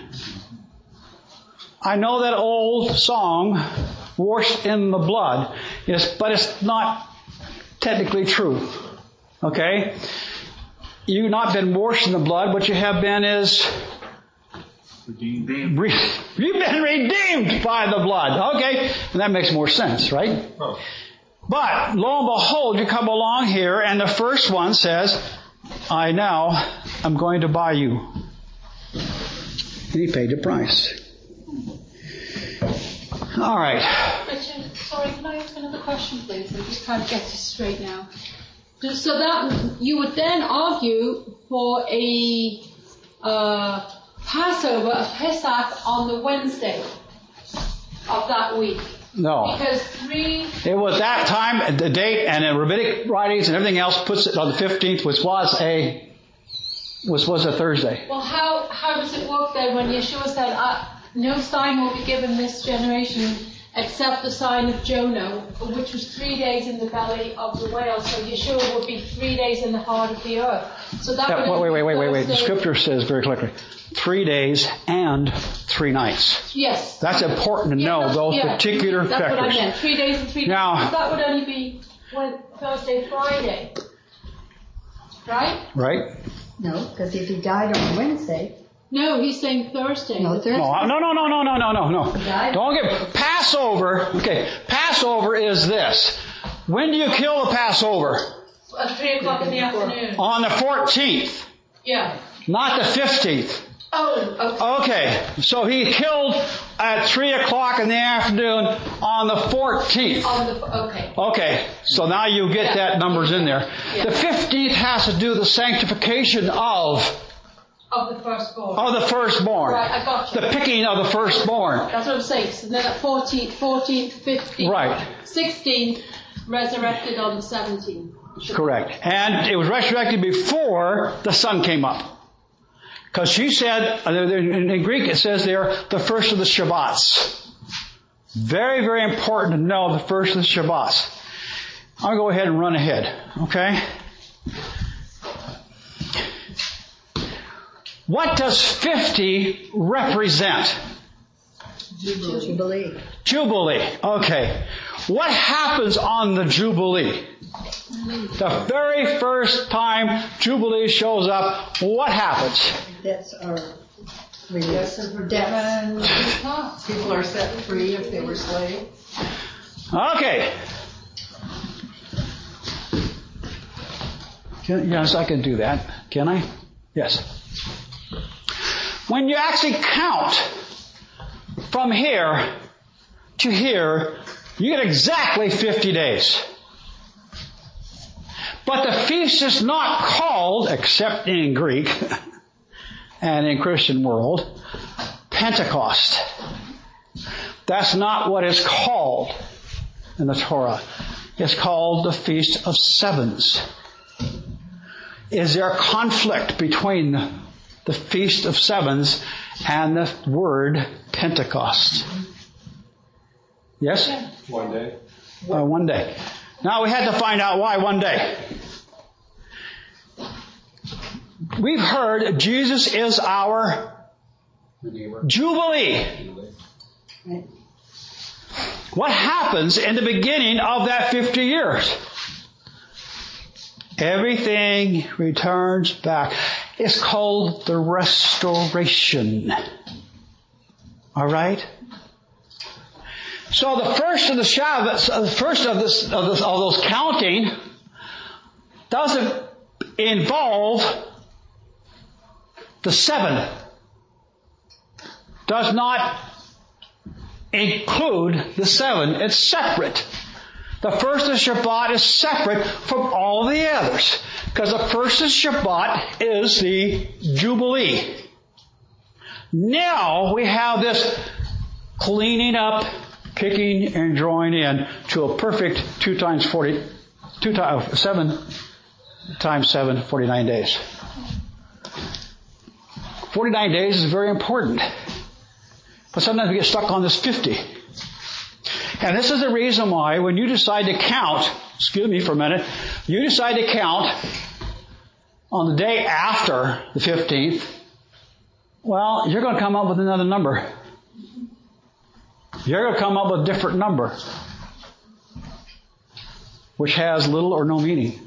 I know that old song, washed in the blood, is, but it's not technically true. Okay? You've not been washed in the blood. What you have been is Redeemed. Re- you've been redeemed by the blood. Okay? And that makes more sense, right? Oh. But, lo and behold, you come along here, and the first one says, I now am going to buy you. And he paid the price. All right. Richard, sorry, can I ask another question, please? I'm just trying to get this straight now. So that you would then argue for a uh, Passover, a Pesach, on the Wednesday of that week. No. Because three... It was that time, the date, and the rabbinic writings and everything else puts it on the fifteenth, which was a was was a Thursday. Well, how how does it work then when Yeshua said, uh, no sign will be given this generation except the sign of Jonah, which was three days in the belly of the whale. So Yeshua would be three days in the heart of the earth. So that Yeah, would wait, wait, wait, wait, wait. The Thursday- scripture says very clearly, three days and three nights. Yes. That's important to Yeah, know that's- those yeah, particular that's factors. what I meant. Three days and three nights. Now- That would only be when, Thursday, Friday. Right? Right? No, because if he died on Wednesday, No, he's saying Thursday. no, Thursday. No, no, no, no, no, no, no, no, no. Died. Don't get Passover. Okay, Passover is this. When do you kill the Passover? At three o'clock in the afternoon. On the fourteenth, Yeah. not the fifteenth. Oh, okay. Okay, so he killed at three o'clock in the afternoon on the fourteenth. On the, okay. Okay, so now you get Yeah. that numbers in there. Yeah. The fifteenth has to do the sanctification of Of the firstborn. of the firstborn. Right, I got you. The picking of the firstborn. That's what I'm saying. So then at fourteenth, fourteenth, fifteenth, Right. sixteenth, resurrected on the seventeenth. Correct. And it was resurrected before the sun came up. Because she said, in Greek it says there, the first of the Shabbats. Very, very important to know the first of the Shabbats. I'll go ahead and run ahead. Okay? What does fifty represent? Jubilee. Jubilee. Okay. What happens on the Jubilee? The very first time Jubilee shows up, what happens? Debts are released. Debts. People are set free if they were slaves. Okay. Yes, I can do that. Can I? Yes. When you actually count from here to here, you get exactly fifty days. But the feast is not called, except in Greek and in Christian world, Pentecost. That's not what it's called in the Torah. It's called the Feast of Sevens. Is there a conflict between the Feast of Sevens and the word Pentecost? Yes? One day. Uh, one day. Now we had to find out why one day. We've heard Jesus is our Redeemer. Jubilee. Right. What happens in the beginning of that fifty years? Everything returns back. It's called the restoration. All right? So the first of the Shabbats, the first of, this, of, this, of those counting doesn't involve the seven. Does not include the seven. It's separate. The first of Shabbat is separate from all the others. Because the first of Shabbat is the Jubilee. Now we have this cleaning up, picking and drawing in to a perfect two times forty, two times seven times seven, forty-nine days. Forty-nine days is very important. But sometimes we get stuck on this fifty. And this is the reason why when you decide to count, excuse me for a minute, you decide to count on the day after the fifteenth, well, you're going to come up with another number. You're going to come up with a different number, which has little or no meaning.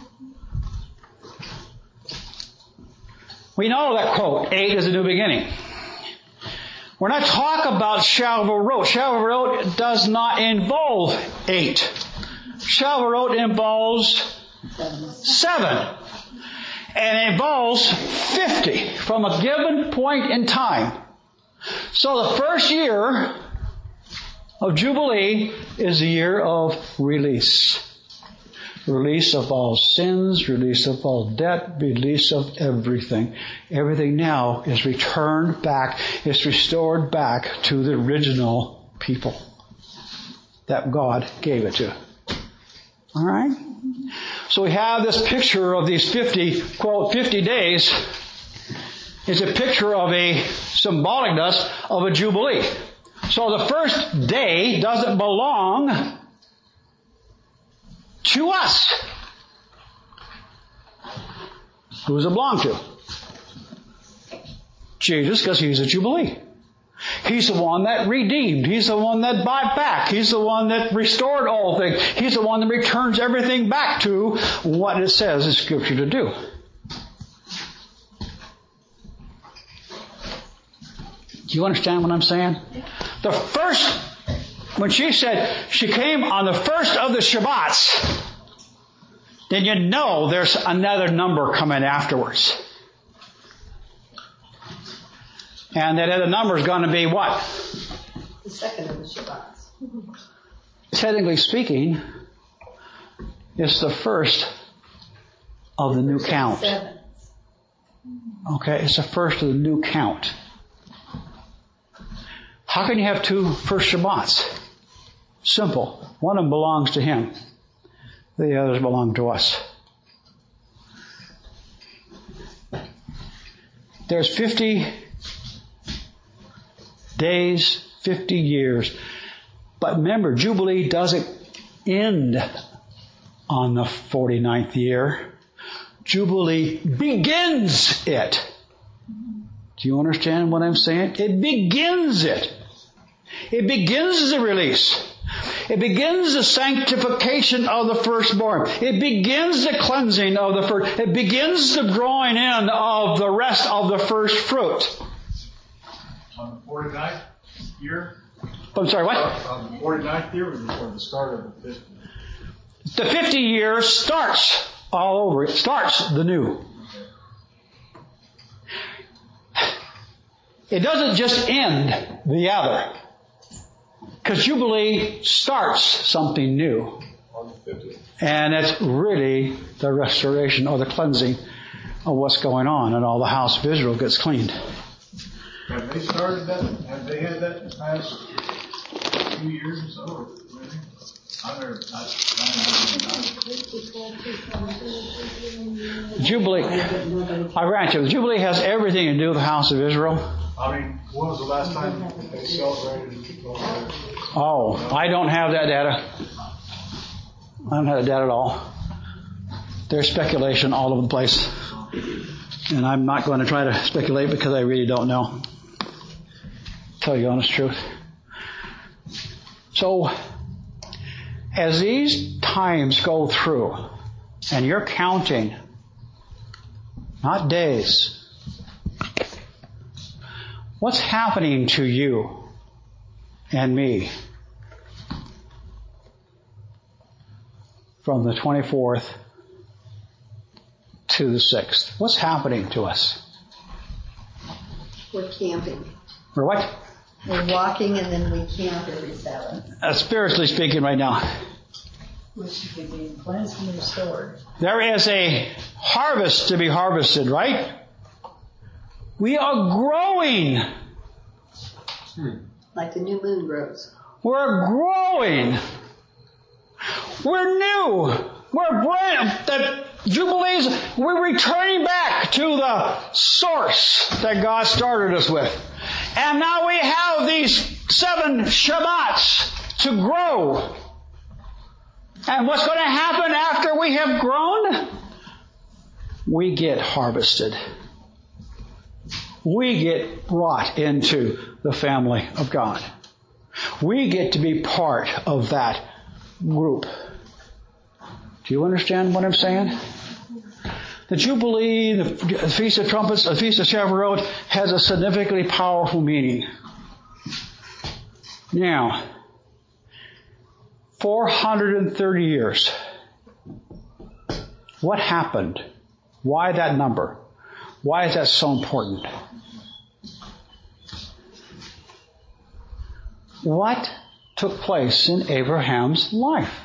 We know that quote, eight is a new beginning. We're not talking about Shavuot. Shavuot does not involve eight. Shavuot involves seven. And it involves fifty from a given point in time. So the first year of Jubilee is the year of release. Release of all sins, release of all debt, release of everything. Everything now is returned back, is restored back to the original people that God gave it to. Alright? So we have this picture of these fifty, quote, fifty days. It's a picture of a symbolicness of a Jubilee. So the first day doesn't belong to us. Who does it belong to? Jesus, because He's a Jubilee. He's the one that redeemed. He's the one that bought back. He's the one that restored all things. He's the one that returns everything back to what it says in Scripture to do. Do you understand what I'm saying? The first, when she said she came on the first of the Shabbats, then you know there's another number coming afterwards. And that other number is going to be what? The second of the Shabbats. Technically speaking, it's the first of the new count. Seven. Okay, it's the first of the new count. How can you have two first Shabbats? Simple. One of them belongs to Him. The others belong to us. There's fifty days, fifty years. But remember, Jubilee doesn't end on the forty-ninth year. Jubilee begins it. Do you understand what I'm saying? It begins it. It begins the release. It begins the sanctification of the firstborn. It begins the cleansing of the first. It begins the drawing in of the rest of the first fruit. On the forty-ninth year? I'm sorry, what? On the forty-ninth year or the start of the fifty? The fifty years starts all over. It starts the new. it doesn't just end the other. Because Jubilee starts something new. And it's really the restoration or the cleansing of what's going on, and all the house of Israel gets cleaned. Have they started that? Have they had that in the past few years or so? I've never, I, I, Jubilee, I grant you, Jubilee has everything to do with the house of Israel. I mean, when was the last time they celebrated? Oh, I don't have that data. I don't have that data at all. There's speculation all over the place. And I'm not going to try to speculate because I really don't know. Tell you the honest truth. So, as these times go through, and you're counting, not days, what's happening to you and me from the twenty-fourth to the sixth? What's happening to us? We're camping. We're what? We're walking and then we camp every Sabbath. Uh, spiritually speaking right now. Which should be being cleansed and restored. There is a harvest to be harvested, right? We are growing. Like the new moon grows. We're growing. We're new. We're brand. The Jubilees, we're returning back to the source that God started us with. And now we have these seven Shabbats to grow. And what's going to happen after we have grown? We get harvested. We get brought into the family of God. We get to be part of that group. Do you understand what I'm saying? The Jubilee, the Feast of Trumpets, the Feast of Shavuot has a significantly powerful meaning. Now, four hundred thirty years. What happened? Why that number? Why is that so important? What took place in Abraham's life?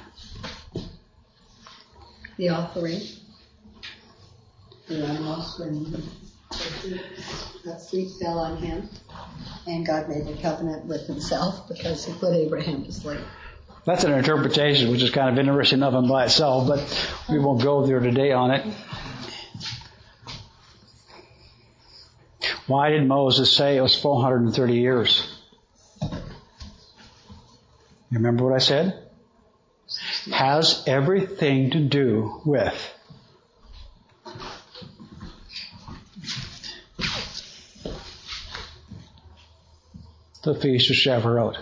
The offering. The animals, when that sleep fell on him, and God made a covenant with himself because he put Abraham to sleep. That's an interpretation which is kind of interesting enough in by itself, but we won't go there today on it. Why did Moses say it was four hundred thirty years? You remember what I said? Has everything to do with the Feast of Shavuot.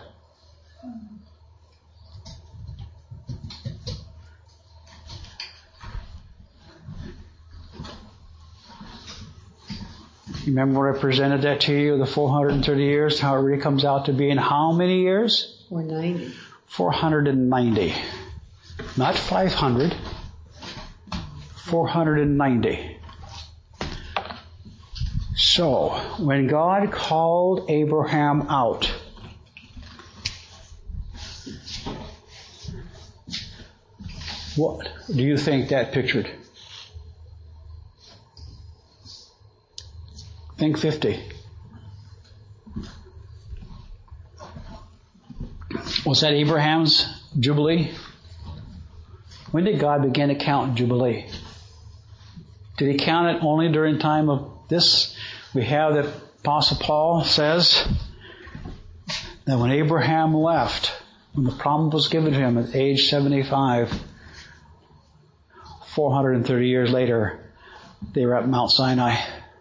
You remember when I presented that to you, the four hundred thirty years, how it really comes out to be in how many years? four ninety. four hundred ninety. Not five hundred. four hundred ninety. So, when God called Abraham out, what do you think that pictured? Think fifty. Was that Abraham's Jubilee? When did God begin to count Jubilee? Did he count it only during the time of this? We have that Apostle Paul says that when Abraham left, when the promise was given to him at age seventy-five, four hundred thirty years later, they were at Mount Sinai.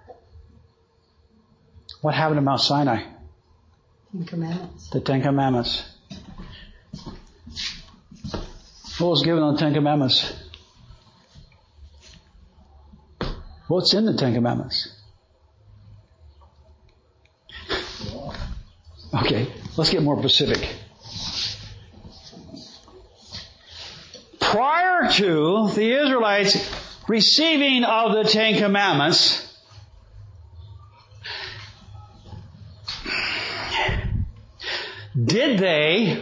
What happened to Mount Sinai? Ten Commandments. The Ten Commandments. What was given on the Ten Commandments? What's in the Ten Commandments? Okay, let's get more specific. Prior to the Israelites receiving of the Ten Commandments, did they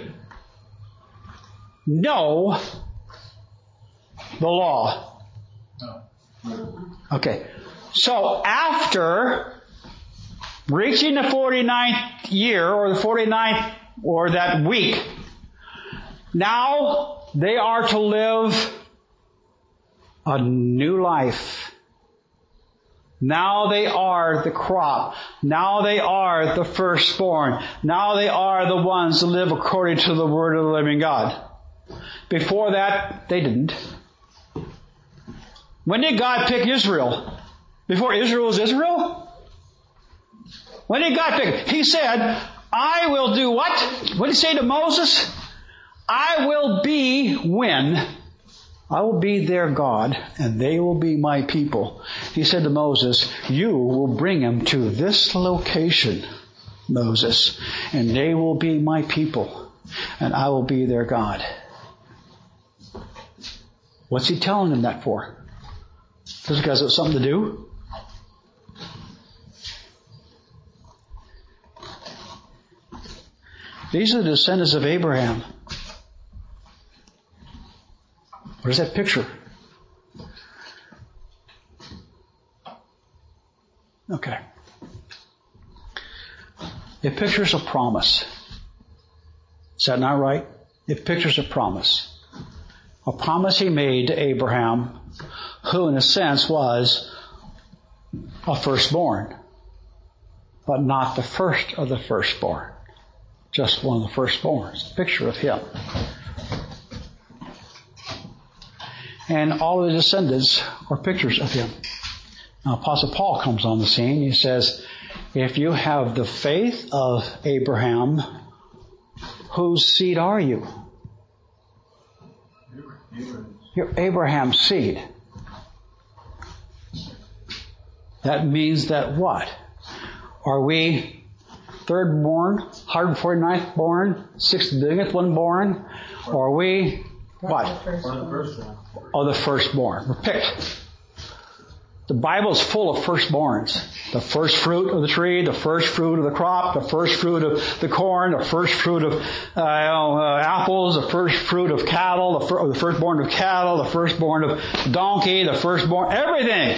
know the law? No. Okay. So after reaching the forty-ninth year, or the forty-ninth, or that week, now they are to live a new life. Now they are the crop. Now they are the firstborn. Now they are the ones that live according to the word of the living God. Before that, they didn't. When did God pick Israel? Before Israel was Israel? When did God pick? He said, I will do what? What did he say to Moses? I will be when? I will be their God, and they will be my people. He said to Moses, you will bring them to this location, Moses, and they will be my people, and I will be their God. What's he telling them that for? Just because it was something to do? These are the descendants of Abraham. What is that picture? Okay. It pictures a promise. Is that not right? It pictures a promise. A promise he made to Abraham, who in a sense was a firstborn, but not the first of the firstborn. Just one of the firstborns. A picture of him. And all the descendants are pictures of him. Now, Apostle Paul comes on the scene. He says, if you have the faith of Abraham, whose seed are you? You're Abraham's seed. That means that what? Are we third born, one hundred forty-ninth born, six billionth one born? Or are we what? Oh, the firstborn. We're picked. The Bible is full of firstborns. The first fruit of the tree, the first fruit of the crop, the first fruit of the corn, the first fruit of uh, you know, uh, apples, the first fruit of cattle, the, fir- the firstborn of cattle, the firstborn of donkey, the firstborn, everything.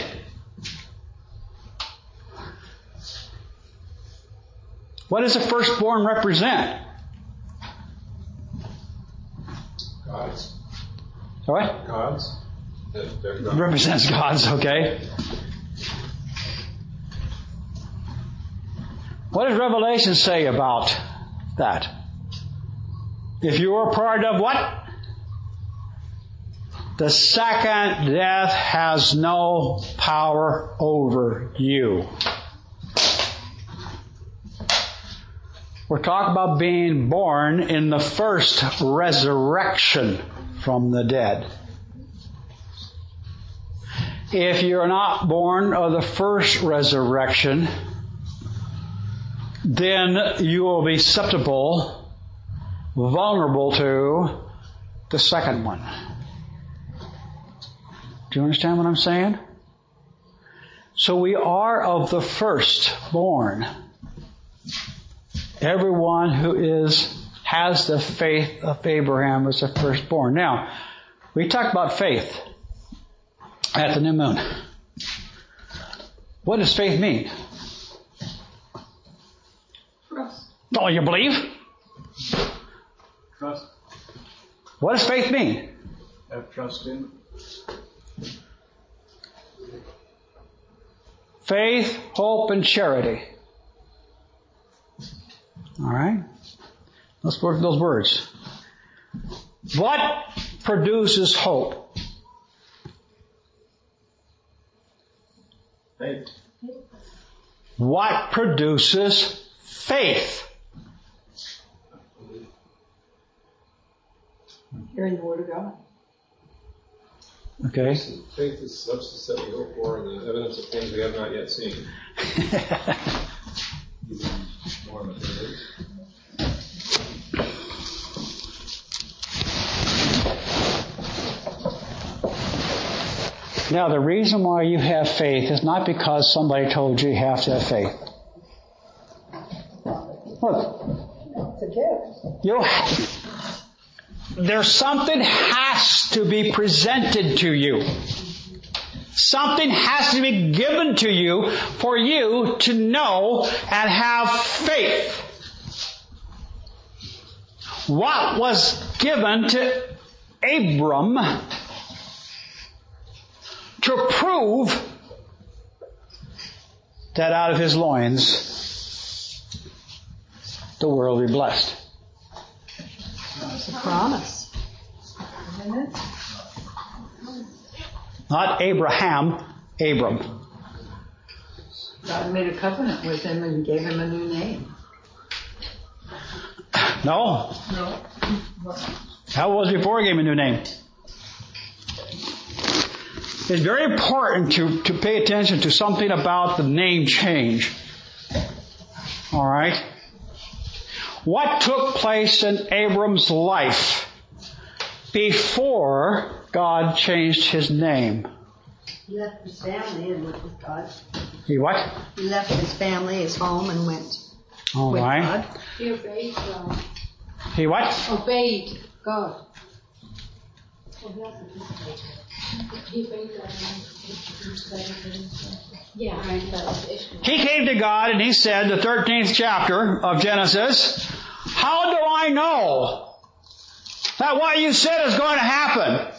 What does the firstborn represent? God's. All right? God's. They're God. Represents God's, okay. What does Revelation say about that? If you are part of what? The second death has no power over you. We're talking about being born in the first resurrection from the dead. If you're not born of the first resurrection, then you will be susceptible, vulnerable to the second one. Do you understand what I'm saying? So we are of the firstborn. Everyone who is has the faith of Abraham as the firstborn. Now, we talked about faith at the new moon. What does faith mean? Trust. Oh, you believe? Trust. What does faith mean? Have trust in. Faith, hope, and charity. All right? Let's work those words. What produces hope? Faith. What produces faith? Hearing the word of God. Okay. Faith is substance that we hope for and the evidence of things we have not yet seen. More material. Now, the reason why you have faith is not because somebody told you you have to have faith. Look, It's a gift. You, there's something has to be presented to you. Something has to be given to you for you to know and have faith. What was given to Abram to prove that out of his loins the world will be blessed? It's a promise. Not Abraham, Abram. God made a covenant with him and gave him a new name. No. No. How was it before he gave him a new name? It's very important to, to pay attention to something about the name change. All right? What took place in Abram's life before God changed his name? He left his family and went with God. He what? He left his family, his home, and went All with right. God. He obeyed God. He what? Obeyed God. He obeyed God. Yeah, right. He came to God and he said, the thirteenth chapter of Genesis, how do I know that what you said is going to happen?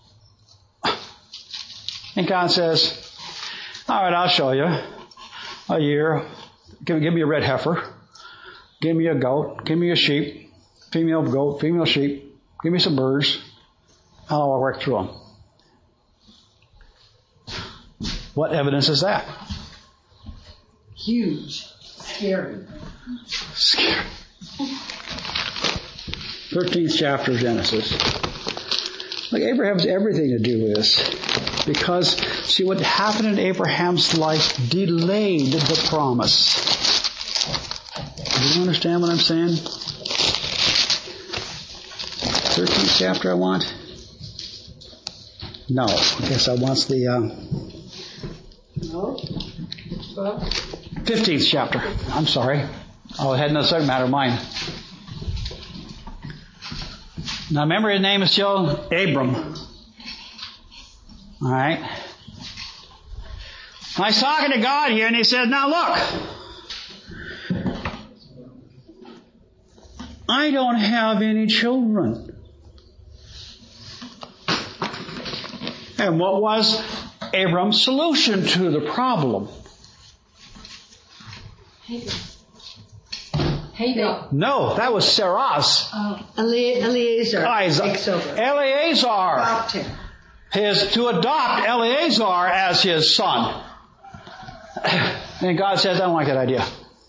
And God says, all right, I'll show you. A year. Give, give me a red heifer. Give me a goat. Give me a sheep. Female goat, female sheep. Give me some birds. I'll work through them. What evidence is that? Huge. Scary. Scary. thirteenth chapter of Genesis. Like Abraham has everything to do with this. Because, see, what happened in Abraham's life delayed the promise. Do you understand what I'm saying? thirteenth chapter I want? No. I guess I want the... Uh, No. fifteenth chapter. I'm sorry. Oh, it had no subject matter of mine. Now remember his name is still Abram. Alright. I was talking to God here and he said, now look. I don't have any children. And what was Abram's solution to the problem? Hagar. No, that was Sarah's. Oh. Eli- Eliezer Isaac. takes over. Eleazar. Adopt him. His, to adopt Eleazar as his son. And God says, I don't like that idea.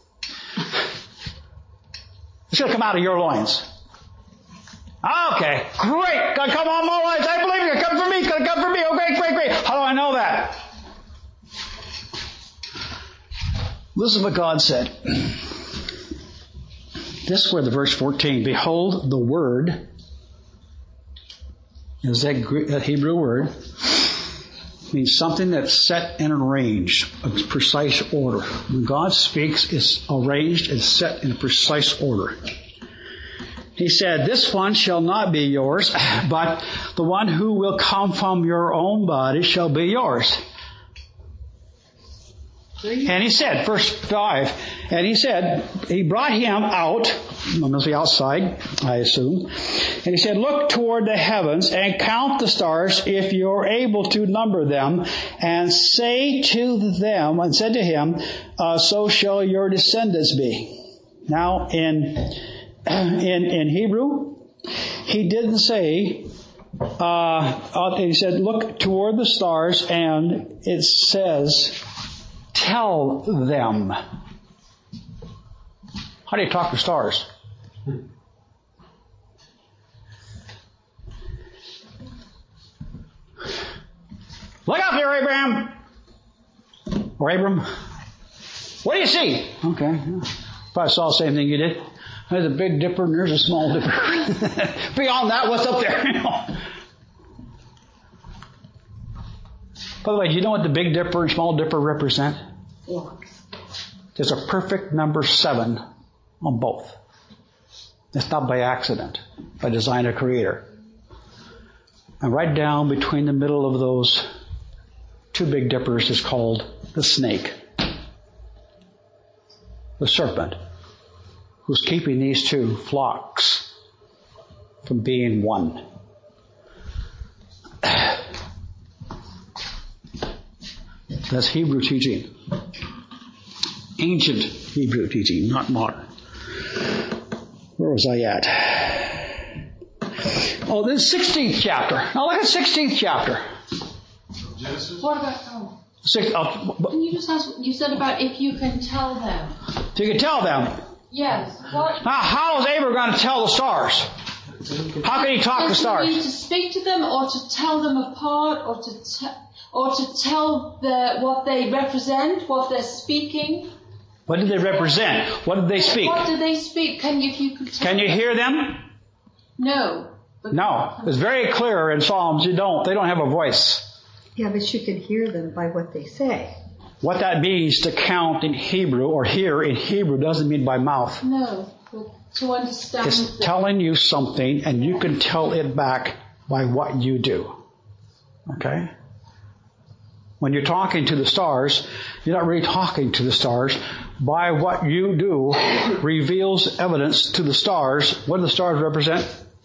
It's going to come out of your loins. Okay, great. God, come on my loins. I believe you. Come for me. It's going to come for me. Okay, great, great. How do I know that? Listen to what God said. This is where the verse fourteen, behold, the word, is that, that Hebrew word, means something that's set and arranged, a precise order. When God speaks, it's arranged and set in a precise order. He said, this one shall not be yours, but the one who will come from your own body shall be yours. And he said, verse five, and he said, he brought him out, must be outside, I assume, and he said, look toward the heavens and count the stars if you're able to number them, and say to them, and said to him, uh, so shall your descendants be. Now, in, in, in Hebrew, he didn't say, uh, he said, look toward the stars, and it says, tell them. How do you talk to stars? Look out there, Abraham. Or Abram. What do you see? Okay. Probably saw the same thing you did. There's a Big Dipper and there's a Small Dipper. Beyond that, what's up there? By the way, do you know what the Big Dipper and Small Dipper represent? Flocks. There's a perfect number seven on both. It's not by accident, by design or creator. And right down between the middle of those two Big Dippers is called the snake, the serpent, who's keeping these two flocks from being one. That's Hebrew teaching. Ancient Hebrew teaching, not modern. Where was I at? Oh, this sixteenth chapter. Now look at sixteenth chapter. Genesis? What about, oh, Six, uh, can you just ask, you said about if you can tell them. so you can tell them. Yes, what? Now, how is Abraham going to tell the stars? How can he talk to Does he need stars? to speak to them, or to tell them apart, or to te- or to tell the, what they represent, what they're speaking? What did they represent? What did they speak? What do they speak? Can you, if you could tell Can you hear them? No. But No. It's very clear in Psalms. You don't. They don't have a voice. Yeah, but you can hear them by what they say. What that means to count in Hebrew or hear in Hebrew doesn't mean by mouth. No, but to understand. It's them. telling you something and you can tell it back by what you do. Okay? When you're talking to the stars, you're not really talking to the stars. By what you do reveals evidence to the stars. What do the stars represent?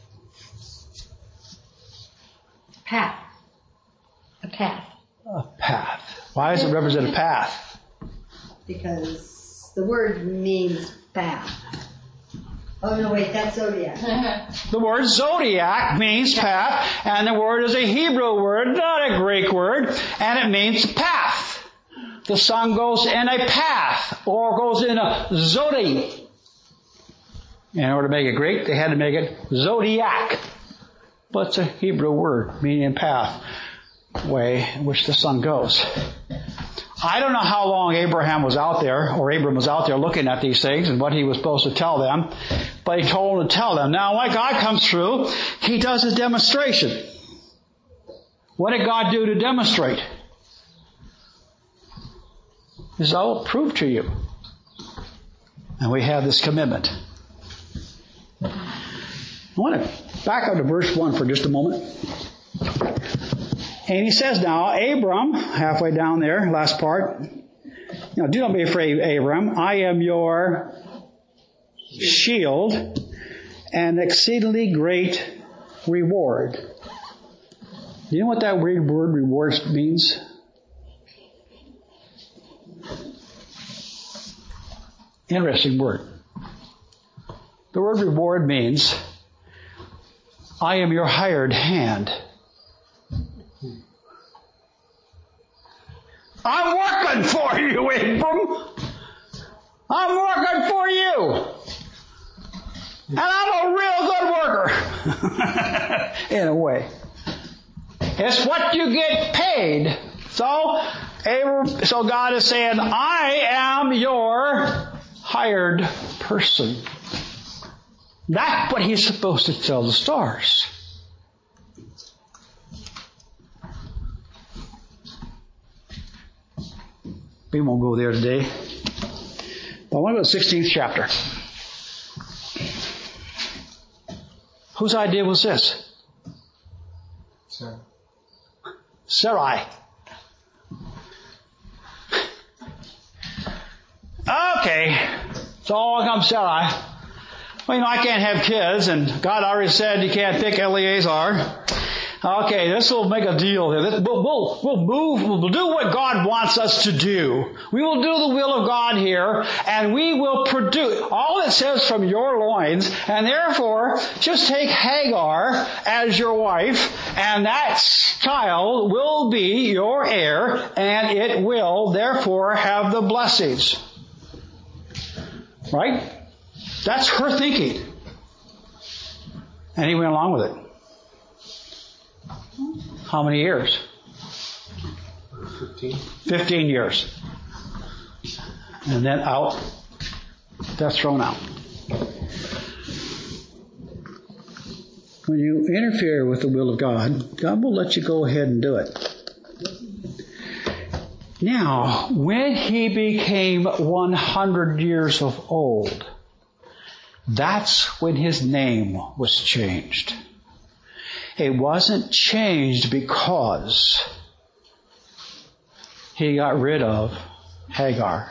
Path. A path. A path. Why does it represent a path? Because the word means path. Oh, no, wait, that's zodiac. The word zodiac means path, and the word is a Hebrew word, not a Greek word, and it means path. The sun goes in a path, or goes in a zodi. In order to make it Greek, they had to make it zodiac. But it's a Hebrew word, meaning path, way in which the sun goes. I don't know how long Abraham was out there, or Abram was out there looking at these things and what he was supposed to tell them, but he told them to tell them. Now, when God comes through, he does a demonstration. What did God do to demonstrate? He says, I will prove to you. And we have this commitment. I want to back up to verse one for just a moment. And he says now, Abram, halfway down there, last part, you know, do not be afraid, Abram. I am your shield and exceedingly great reward. Do you know what that word reward means? Interesting word. The word reward means, I am your hired hand. I'm working for you, Abram. I'm working for you. And I'm a real good worker. In a way. It's what you get paid. So, Abram, so God is saying, I am your hired person. That's what he's supposed to tell the stars. We won't go there today. But I want to go to the sixteenth chapter. Whose idea was this? Sarah. Sarai. Okay. So all comes Sarai. Well, you know, I can't have kids, and God already said you can't pick Eleazar. Okay, this will make a deal here. We'll, we'll, we'll move, we'll do what God wants us to do. We will do the will of God here, and we will produce. All it says from your loins, and therefore, just take Hagar as your wife, and that child will be your heir, and it will, therefore, have the blessings. Right? That's her thinking. And he went along with it. How many years? Fifteen. Fifteen years. And then out. They're thrown out. When you interfere with the will of God, God will let you go ahead and do it. Now, when he became one hundred years of old, That's when his name was changed. It wasn't changed because he got rid of Hagar.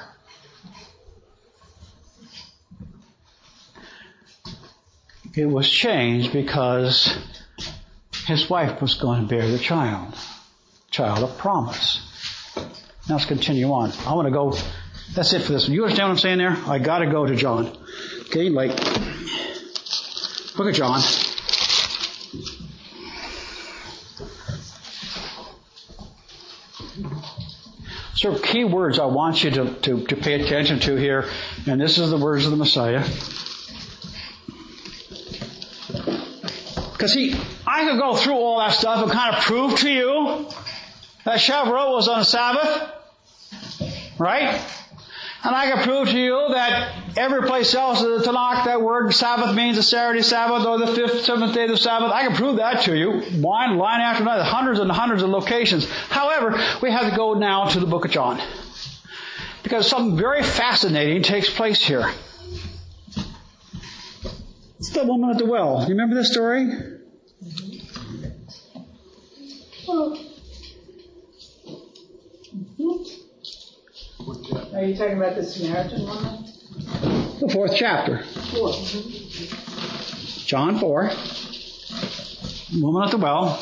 It was changed because his wife was going to bear the child. Child of promise. Now let's continue on. I want to go. That's it for this. You understand what I'm saying there? I got to go to John. Okay, like, look at John. So key words I want you to, to, to pay attention to here, and this is the words of the Messiah. Because see, I could go through all that stuff and kind of prove to you that Shavuot was on the Sabbath, right? And I can prove to you that every place else in the Tanakh, that word Sabbath means the Saturday Sabbath or the fifth, seventh day of the Sabbath. I can prove that to you. Line, line after line, hundreds and hundreds of locations. However, we have to go now to the book of John. Because something very fascinating takes place here. It's the woman at the well. Do you remember this story? Oh. Are you talking about the Samaritan woman? The fourth chapter. Four. John four. Woman at the well.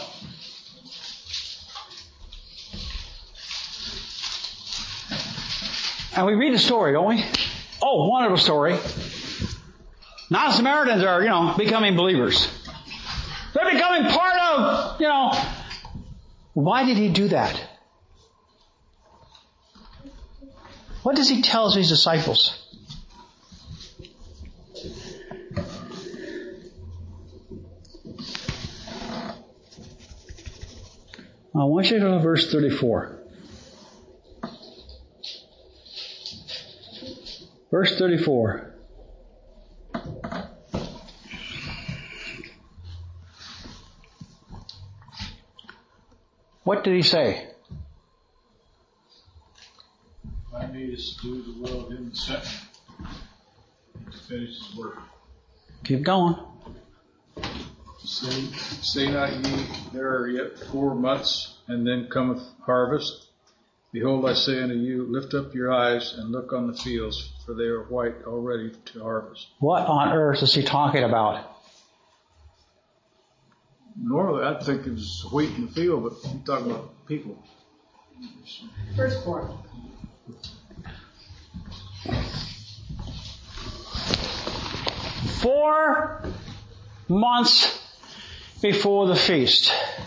And we read the story, don't we? Oh, one of the story. Now the Samaritans are, you know, becoming believers. They're becoming part of, you know. Why did he do that? What does he tell his disciples? I want you to go to verse thirty-four. Verse thirty-four. What did he say? I need us to do the will of him that sent me, to finish his work. Keep going. Say, say not ye, there are yet four months, and then cometh harvest. Behold, I say unto you, lift up your eyes and look on the fields, for they are white already to harvest. What on earth is he talking about? Normally, I'd think it was wheat in the field, but he's talking about people. Firstborn. Four months before the feast.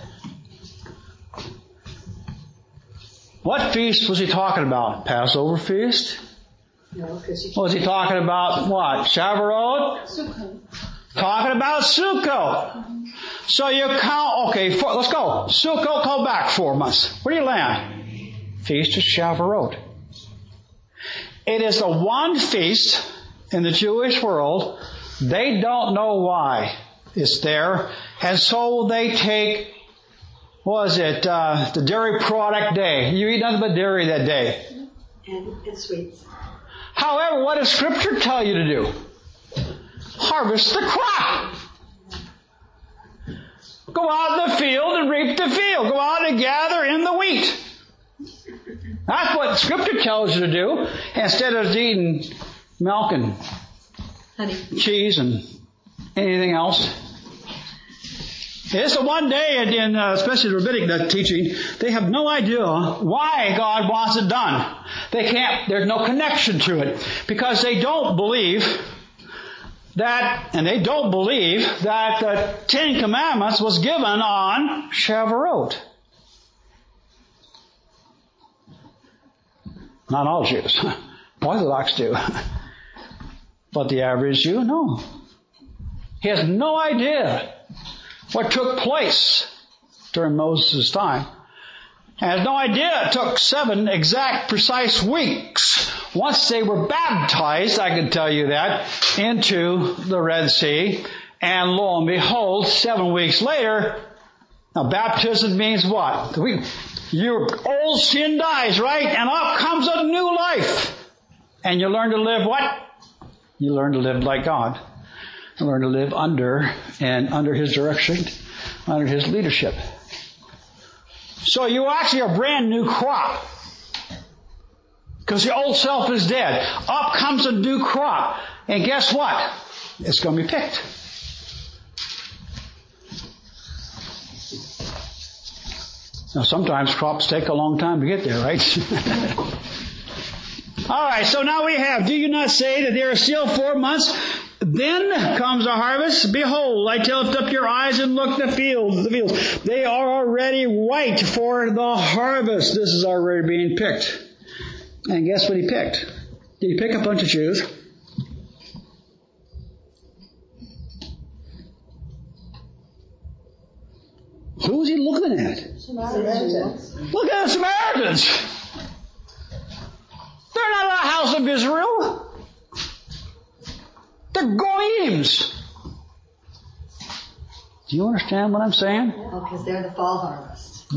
What feast was he talking about? Passover feast? No, because you Was he talking about what? Shavuot? Sukkot. Talking about Sukkot. So you count, okay, four, let's go. Sukkot, go back four months. Where do you land? Feast of Shavuot. It is the one feast in the Jewish world. They don't know why it's there. And so they take, what was it, uh, the dairy product day. You eat nothing but dairy that day. and, and sweets. However, what does Scripture tell you to do? Harvest the crop. Go out in the field and reap the field. Go out and gather in the wheat. That's what Scripture tells you to do. Instead of eating milk and Honey. cheese and anything else. It's the one day, in, in uh, especially the rabbinic uh, teaching, they have no idea why God wants it done. They can't, there's no connection to it. Because they don't believe that, and they don't believe that the Ten Commandments was given on Shavuot. Not all Jews. Orthodox do. But the average Jew, no. He has no idea what took place during Moses' time. And has no idea it took seven exact, precise weeks. Once they were baptized, I can tell you that, into the Red Sea. And lo and behold, seven weeks later, now baptism means what? We, your old sin dies, right? And up comes a new life. And you learn to live what? You learn to live like God. and learn to live under and under his direction, under his leadership. So you actually are a brand new crop. Because the old self is dead. Up comes a new crop. And guess what? It's going to be picked. Now sometimes crops take a long time to get there, right? All right, so now we have, do you not say that there are still four months? Then comes the harvest. Behold, I lift up your eyes and look the fields, the fields. They are already white for the harvest. This is already being picked. And guess what he picked? Did he pick a bunch of Jews? Who is he looking at? Samaritans. Look at the Samaritans. They're not the house of Israel. They're goyims. Do you understand what I'm saying? Oh, because they're the fall harvest.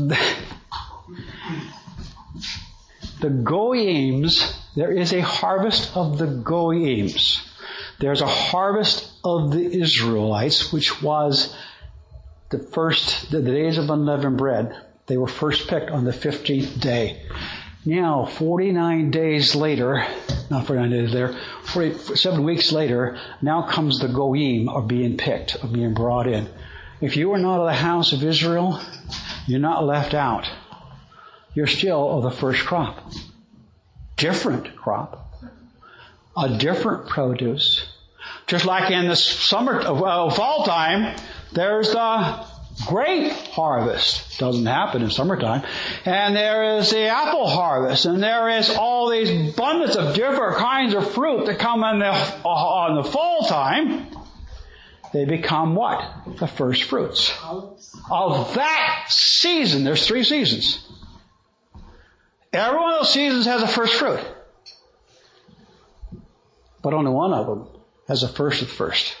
The goyims, there is a harvest of the goyims. There's a harvest of the Israelites, which was the first, the days of unleavened bread. They were first picked on the fifteenth day. Now, forty-nine days later, not forty-nine days later, forty-seven weeks later, now comes the goyim are being picked, are being brought in. If you are not of the house of Israel, you're not left out. You're still of the first crop. Different crop. A different produce. Just like in the summer, uh, fall time, there's the grape harvest. Doesn't happen in summertime. And there is the apple harvest. And there is all these abundance of different kinds of fruit that come in the, uh, on the fall time. They become what? The first fruits. Of that season. There's three seasons. Every one of those seasons has a first fruit. But only one of them has a first of the first.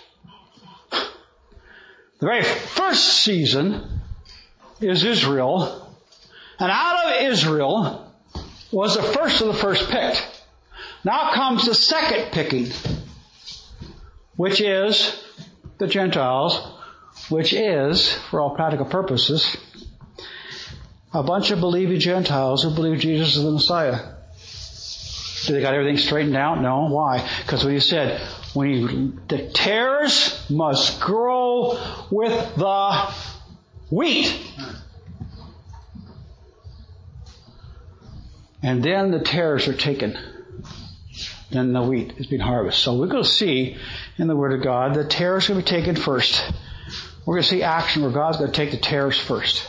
The very first season is Israel. And out of Israel was the first of the first picked. Now comes the second picking, which is the Gentiles, which is, for all practical purposes, a bunch of believing Gentiles who believe Jesus is the Messiah. Do they got everything straightened out? No. Why? Because when you said, when you, the tares must grow with the wheat. And then the tares are taken. Then the wheat is being harvested. So we're going to see in the Word of God, the tares are going to be taken first. We're going to see action where God's going to take the tares first.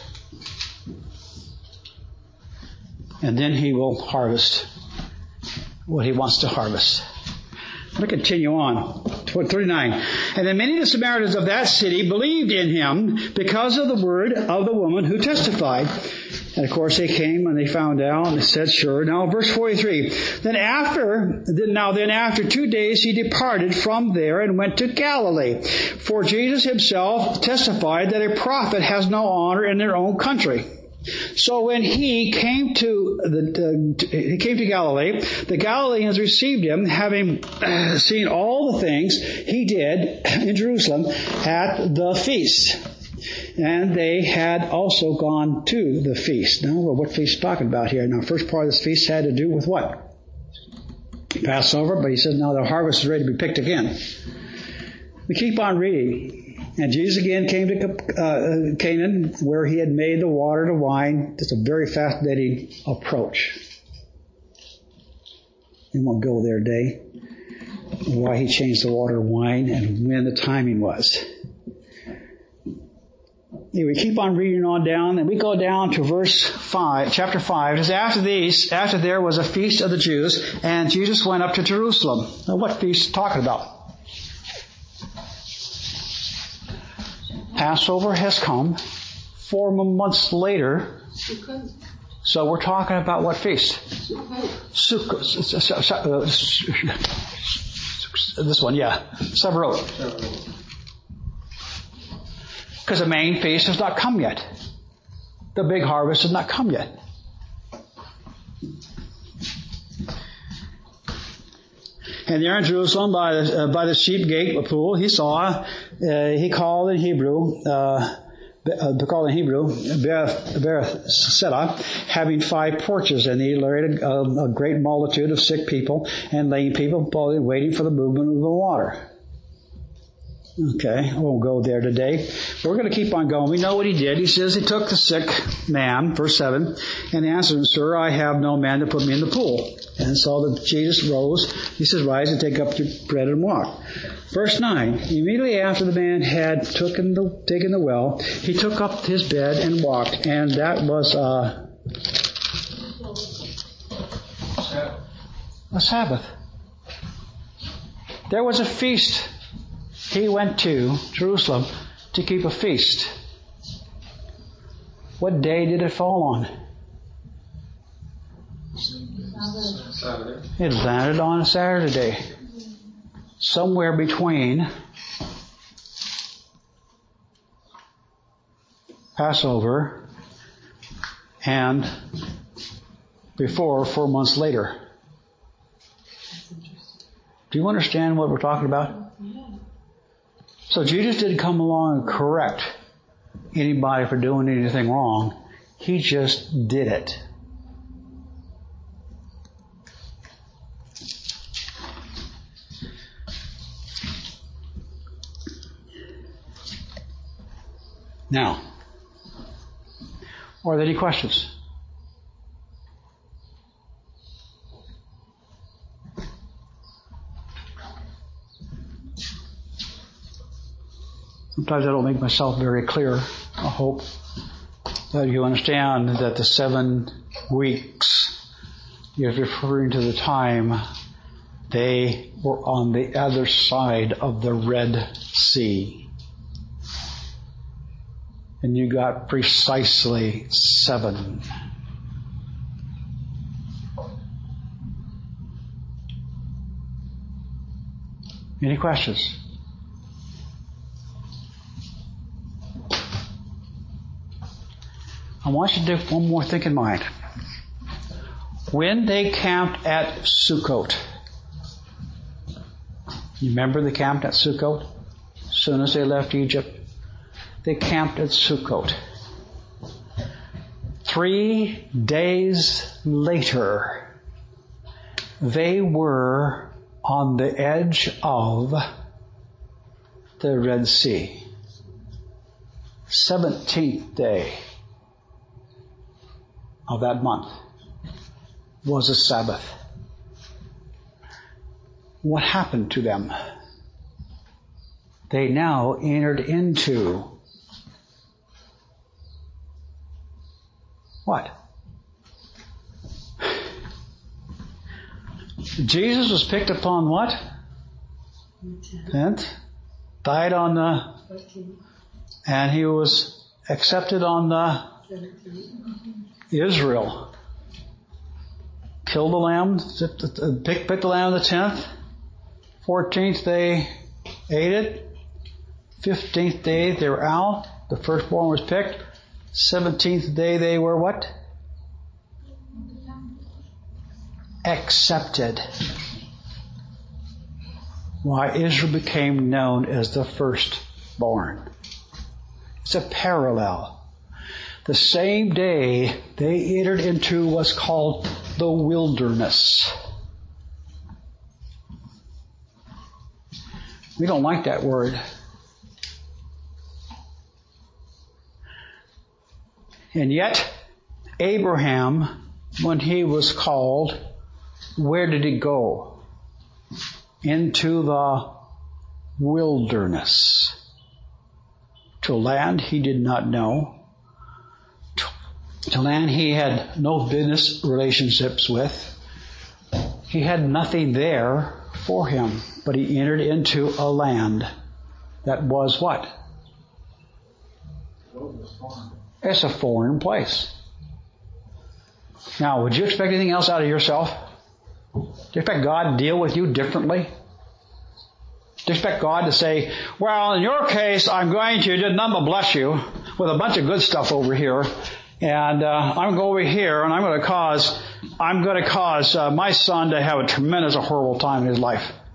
And then He will harvest what He wants to harvest. Let me continue on. thirty-nine. And then many of the Samaritans of that city believed in Him because of the word of the woman who testified. And of course they came and they found out and they said, sure. Now verse forty-three. Then after, now then after two days He departed from there and went to Galilee. For Jesus Himself testified that a prophet has no honor in their own country. So when he came to the, uh, he came to Galilee, the Galileans received him, having uh, seen all the things he did in Jerusalem at the feast. And they had also gone to the feast. Now, well, what feast is talking about here? Now, first part of this feast had to do with what? Passover, but he says now the harvest is ready to be picked again. We keep on reading. And Jesus again came to uh, Canaan, where He had made the water to wine. It's a very fascinating approach. We won't go there today. Why He changed the water to wine and when the timing was. We keep on reading on down, and we go down to verse five, chapter five. It says, after these, after there was a feast of the Jews, and Jesus went up to Jerusalem. Now, what feast is he talking about? Passover has come four months later. So we're talking about what feast? Sukkot. This one, yeah. Shavuot. Because the main feast has not come yet. The big harvest has not come yet. And there in Jerusalem by the, uh, by the sheep gate pool, he saw, uh, he called in Hebrew, uh, uh, called in Hebrew, Bethesda, having five porches, and he laid a, a great multitude of sick people and lame people, waiting for the movement of the water. Okay, I won't go there today. We're going to keep on going. We know what he did. He says he took the sick man, verse seven, and answered him, Sir, I have no man to put me in the pool. And so the, Jesus rose. He says, Rise and take up your bread and walk. Verse nine, immediately after the man had taken the, taken the well, he took up his bed and walked. And that was uh, a Sabbath. There was a feast. He went to Jerusalem to keep a feast. What day did it fall on? Saturday. It landed on a Saturday. Somewhere between Passover and before, four months later. Do you understand what we're talking about? So Jesus didn't come along and correct anybody for doing anything wrong. He just did it. Now, are there any questions? Sometimes I don't make myself very clear. I hope that you understand that the seven weeks is referring to the time they were on the other side of the Red Sea. And you got precisely seven. Any questions? I want you to do one more thing in mind. When they camped at Sukkot, you remember they camped at Sukkot? As soon as they left Egypt, they camped at Sukkot. Three days later, they were on the edge of the Red Sea. Seventeenth day of that month was a Sabbath. What happened to them? They now entered into what? Jesus was picked upon what? tenth. Died on the, and he was accepted on the Israel. Killed the lamb, picked, picked the lamb on the tenth. fourteenth they ate it. fifteenth day they were out. The firstborn was picked. seventeenth day they were what? Accepted. Why Israel became known as the firstborn. It's a parallel. The same day they entered into what's called the wilderness. We don't like that word. And yet, Abraham, when he was called, where did he go? Into the wilderness. To land he did not know. To land he had no business relationships with. He had nothing there for him, but he entered into a land that was what? It's a foreign place. Now, would you expect anything else out of yourself? Do you expect God to deal with you differently? Do you expect God to say, well, in your case, I'm going to just number bless you with a bunch of good stuff over here, and uh, I'm going to go over here, and I'm going to cause, I'm going to cause uh, my son to have a tremendous, horrible time in his life.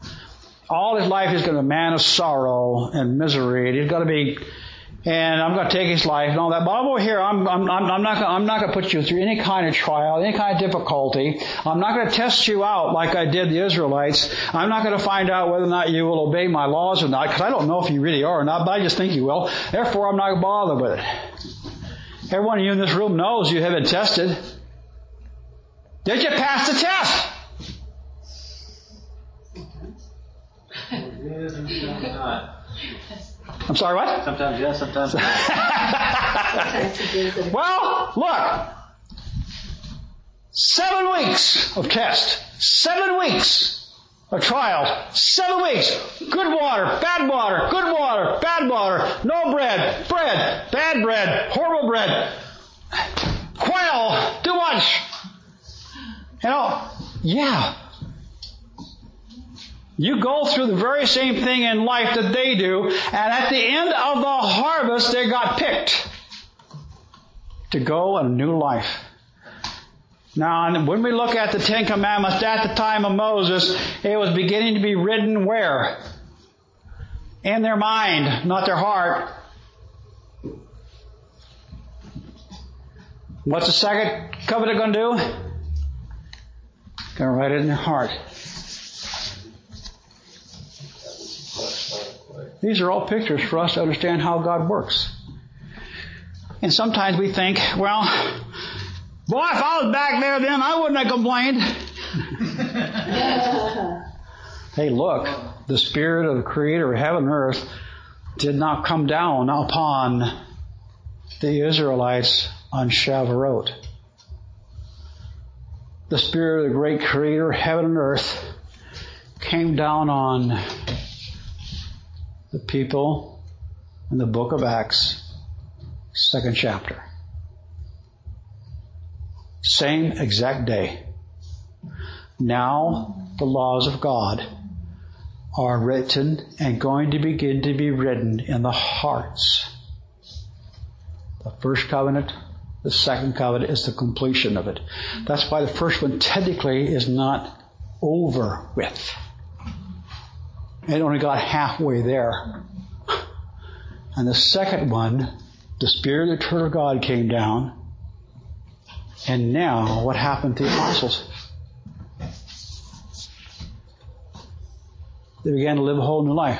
All his life he's going to be a man of sorrow and misery. And he's going to be, and I'm going to take his life and all that. But I'm over here. I'm, I'm, I'm not, gonna, I'm not going to put you through any kind of trial, any kind of difficulty. I'm not going to test you out like I did the Israelites. I'm not going to find out whether or not you will obey my laws or not, because I don't know if you really are or not, but I just think you will. Therefore, I'm not going to bother with it. Every one of you in this room knows you have been tested. Did you pass the test? I'm sorry, what? Sometimes yes, sometimes no. Well, look. Seven weeks of test. Seven weeks of trials. Seven weeks. Good water, bad water, good water, bad water, no bread, bread, bad bread, horrible bread. Quail, too much. You know, yeah. You go through the very same thing in life that they do, and at the end of the harvest, they got picked to go on a new life. Now, when we look at the Ten Commandments at the time of Moses, it was beginning to be written where? In their mind, not their heart. What's the second covenant going to do? Going to write it in their heart. These are all pictures for us to understand how God works. And sometimes we think, well, boy, if I was back there then, I wouldn't have complained. Hey, look, the Spirit of the Creator of heaven and earth did not come down upon the Israelites on Shavuot. The Spirit of the great Creator of heaven and earth came down on the people in the book of Acts, second chapter. Same exact day. Now the laws of God are written and going to begin to be written in the hearts. The first covenant, the second covenant is the completion of it. That's why the first one technically is not over with. It only got halfway there. And the second one, the Spirit of the Eternal God came down. And now, what happened to the apostles? They began to live a whole new life.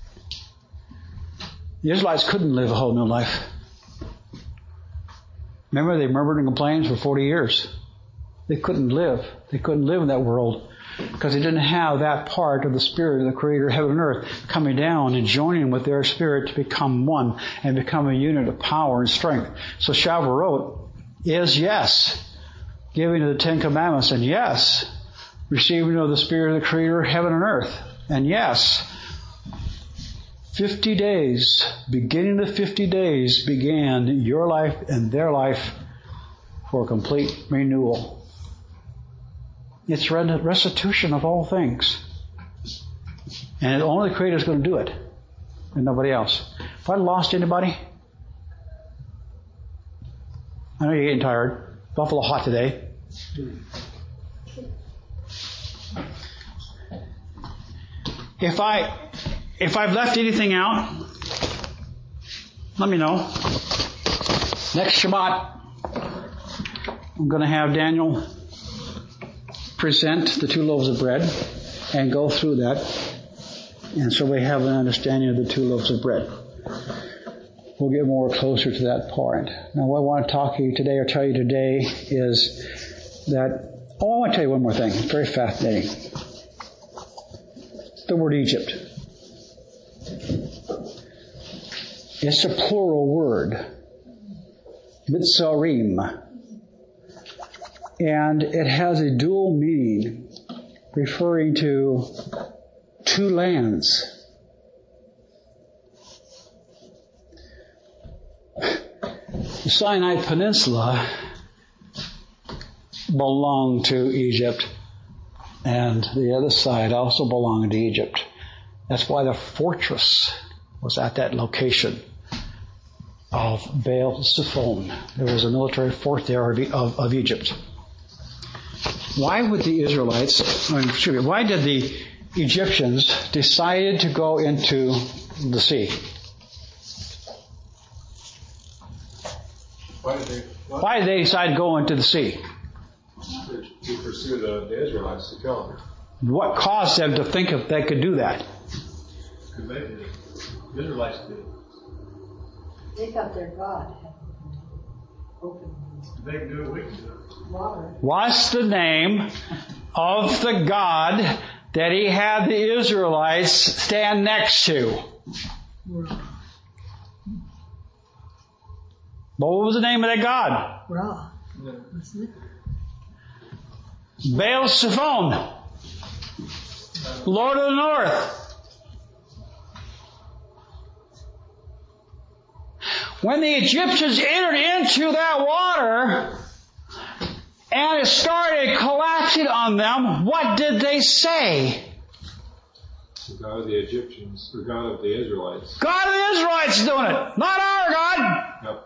The Israelites couldn't live a whole new life. Remember, they murmured and complained for forty years. They couldn't live. They couldn't live in that world because they didn't have that part of the Spirit of the Creator of heaven and earth coming down and joining with their spirit to become one and become a unit of power and strength. So Shavuot is, yes, giving of the Ten Commandments, and yes, receiving of the Spirit of the Creator of heaven and earth, and yes, fifty days, beginning of fifty days, began your life and their life for complete renewal. It's restitution of all things. And only the Creator is going to do it, and nobody else. If I lost anybody, I know you're getting tired. It's awful hot today. If I, if I've left anything out, let me know. Next Shabbat, I'm going to have Daniel present the two loaves of bread and go through that. And so we have an understanding of the two loaves of bread. We'll get more closer to that part. Now, what I want to talk to you today or tell you today is that, oh, I want to tell you one more thing. It's very fascinating. The word Egypt. It's a plural word. Mitzarim. And it has a dual meaning, referring to two lands. The Sinai Peninsula belonged to Egypt, and the other side also belonged to Egypt. That's why the fortress was at that location of Baal Zephon. There was a military fort there of, of, of Egypt. Why would the Israelites, excuse me, why did the Egyptians decided to go into the sea? Why did they, why Why did they decide to go into the sea? to, to pursue the, the Israelites to kill them? What caused them to think if they could do that? Because they did it. The Israelites did it. They thought their God had opened If they can do it, we can do it. water. What's the name of the God that he had the Israelites stand next to? What was the name of that God? Raw. Wasn't it? Baal Zephon, Lord of the North. When the Egyptians entered into that water and it started collapsing on them, what did they say? The God of the Egyptians, the God of the Israelites. God of the Israelites is doing it, not our God. Yep.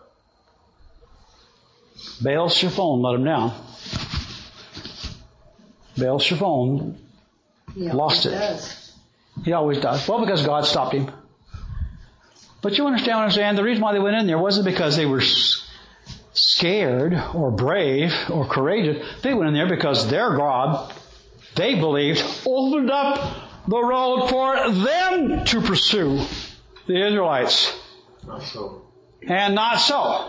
Baal Zephon let him down. Baal Zephon He lost it. does. He always does. Well, because God stopped him. But you understand what I'm saying? The reason why they went in there wasn't because they were scared or brave or courageous. They went in there because their God, they believed, opened up the road for them to pursue the Israelites. Not so. And not so.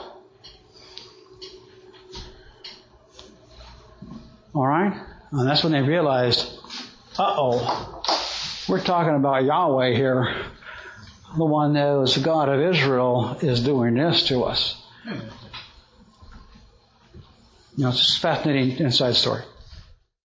All right? And that's when they realized, uh-oh, we're talking about Yahweh here. The one that was the God of Israel is doing this to us. You know, it's a fascinating inside story.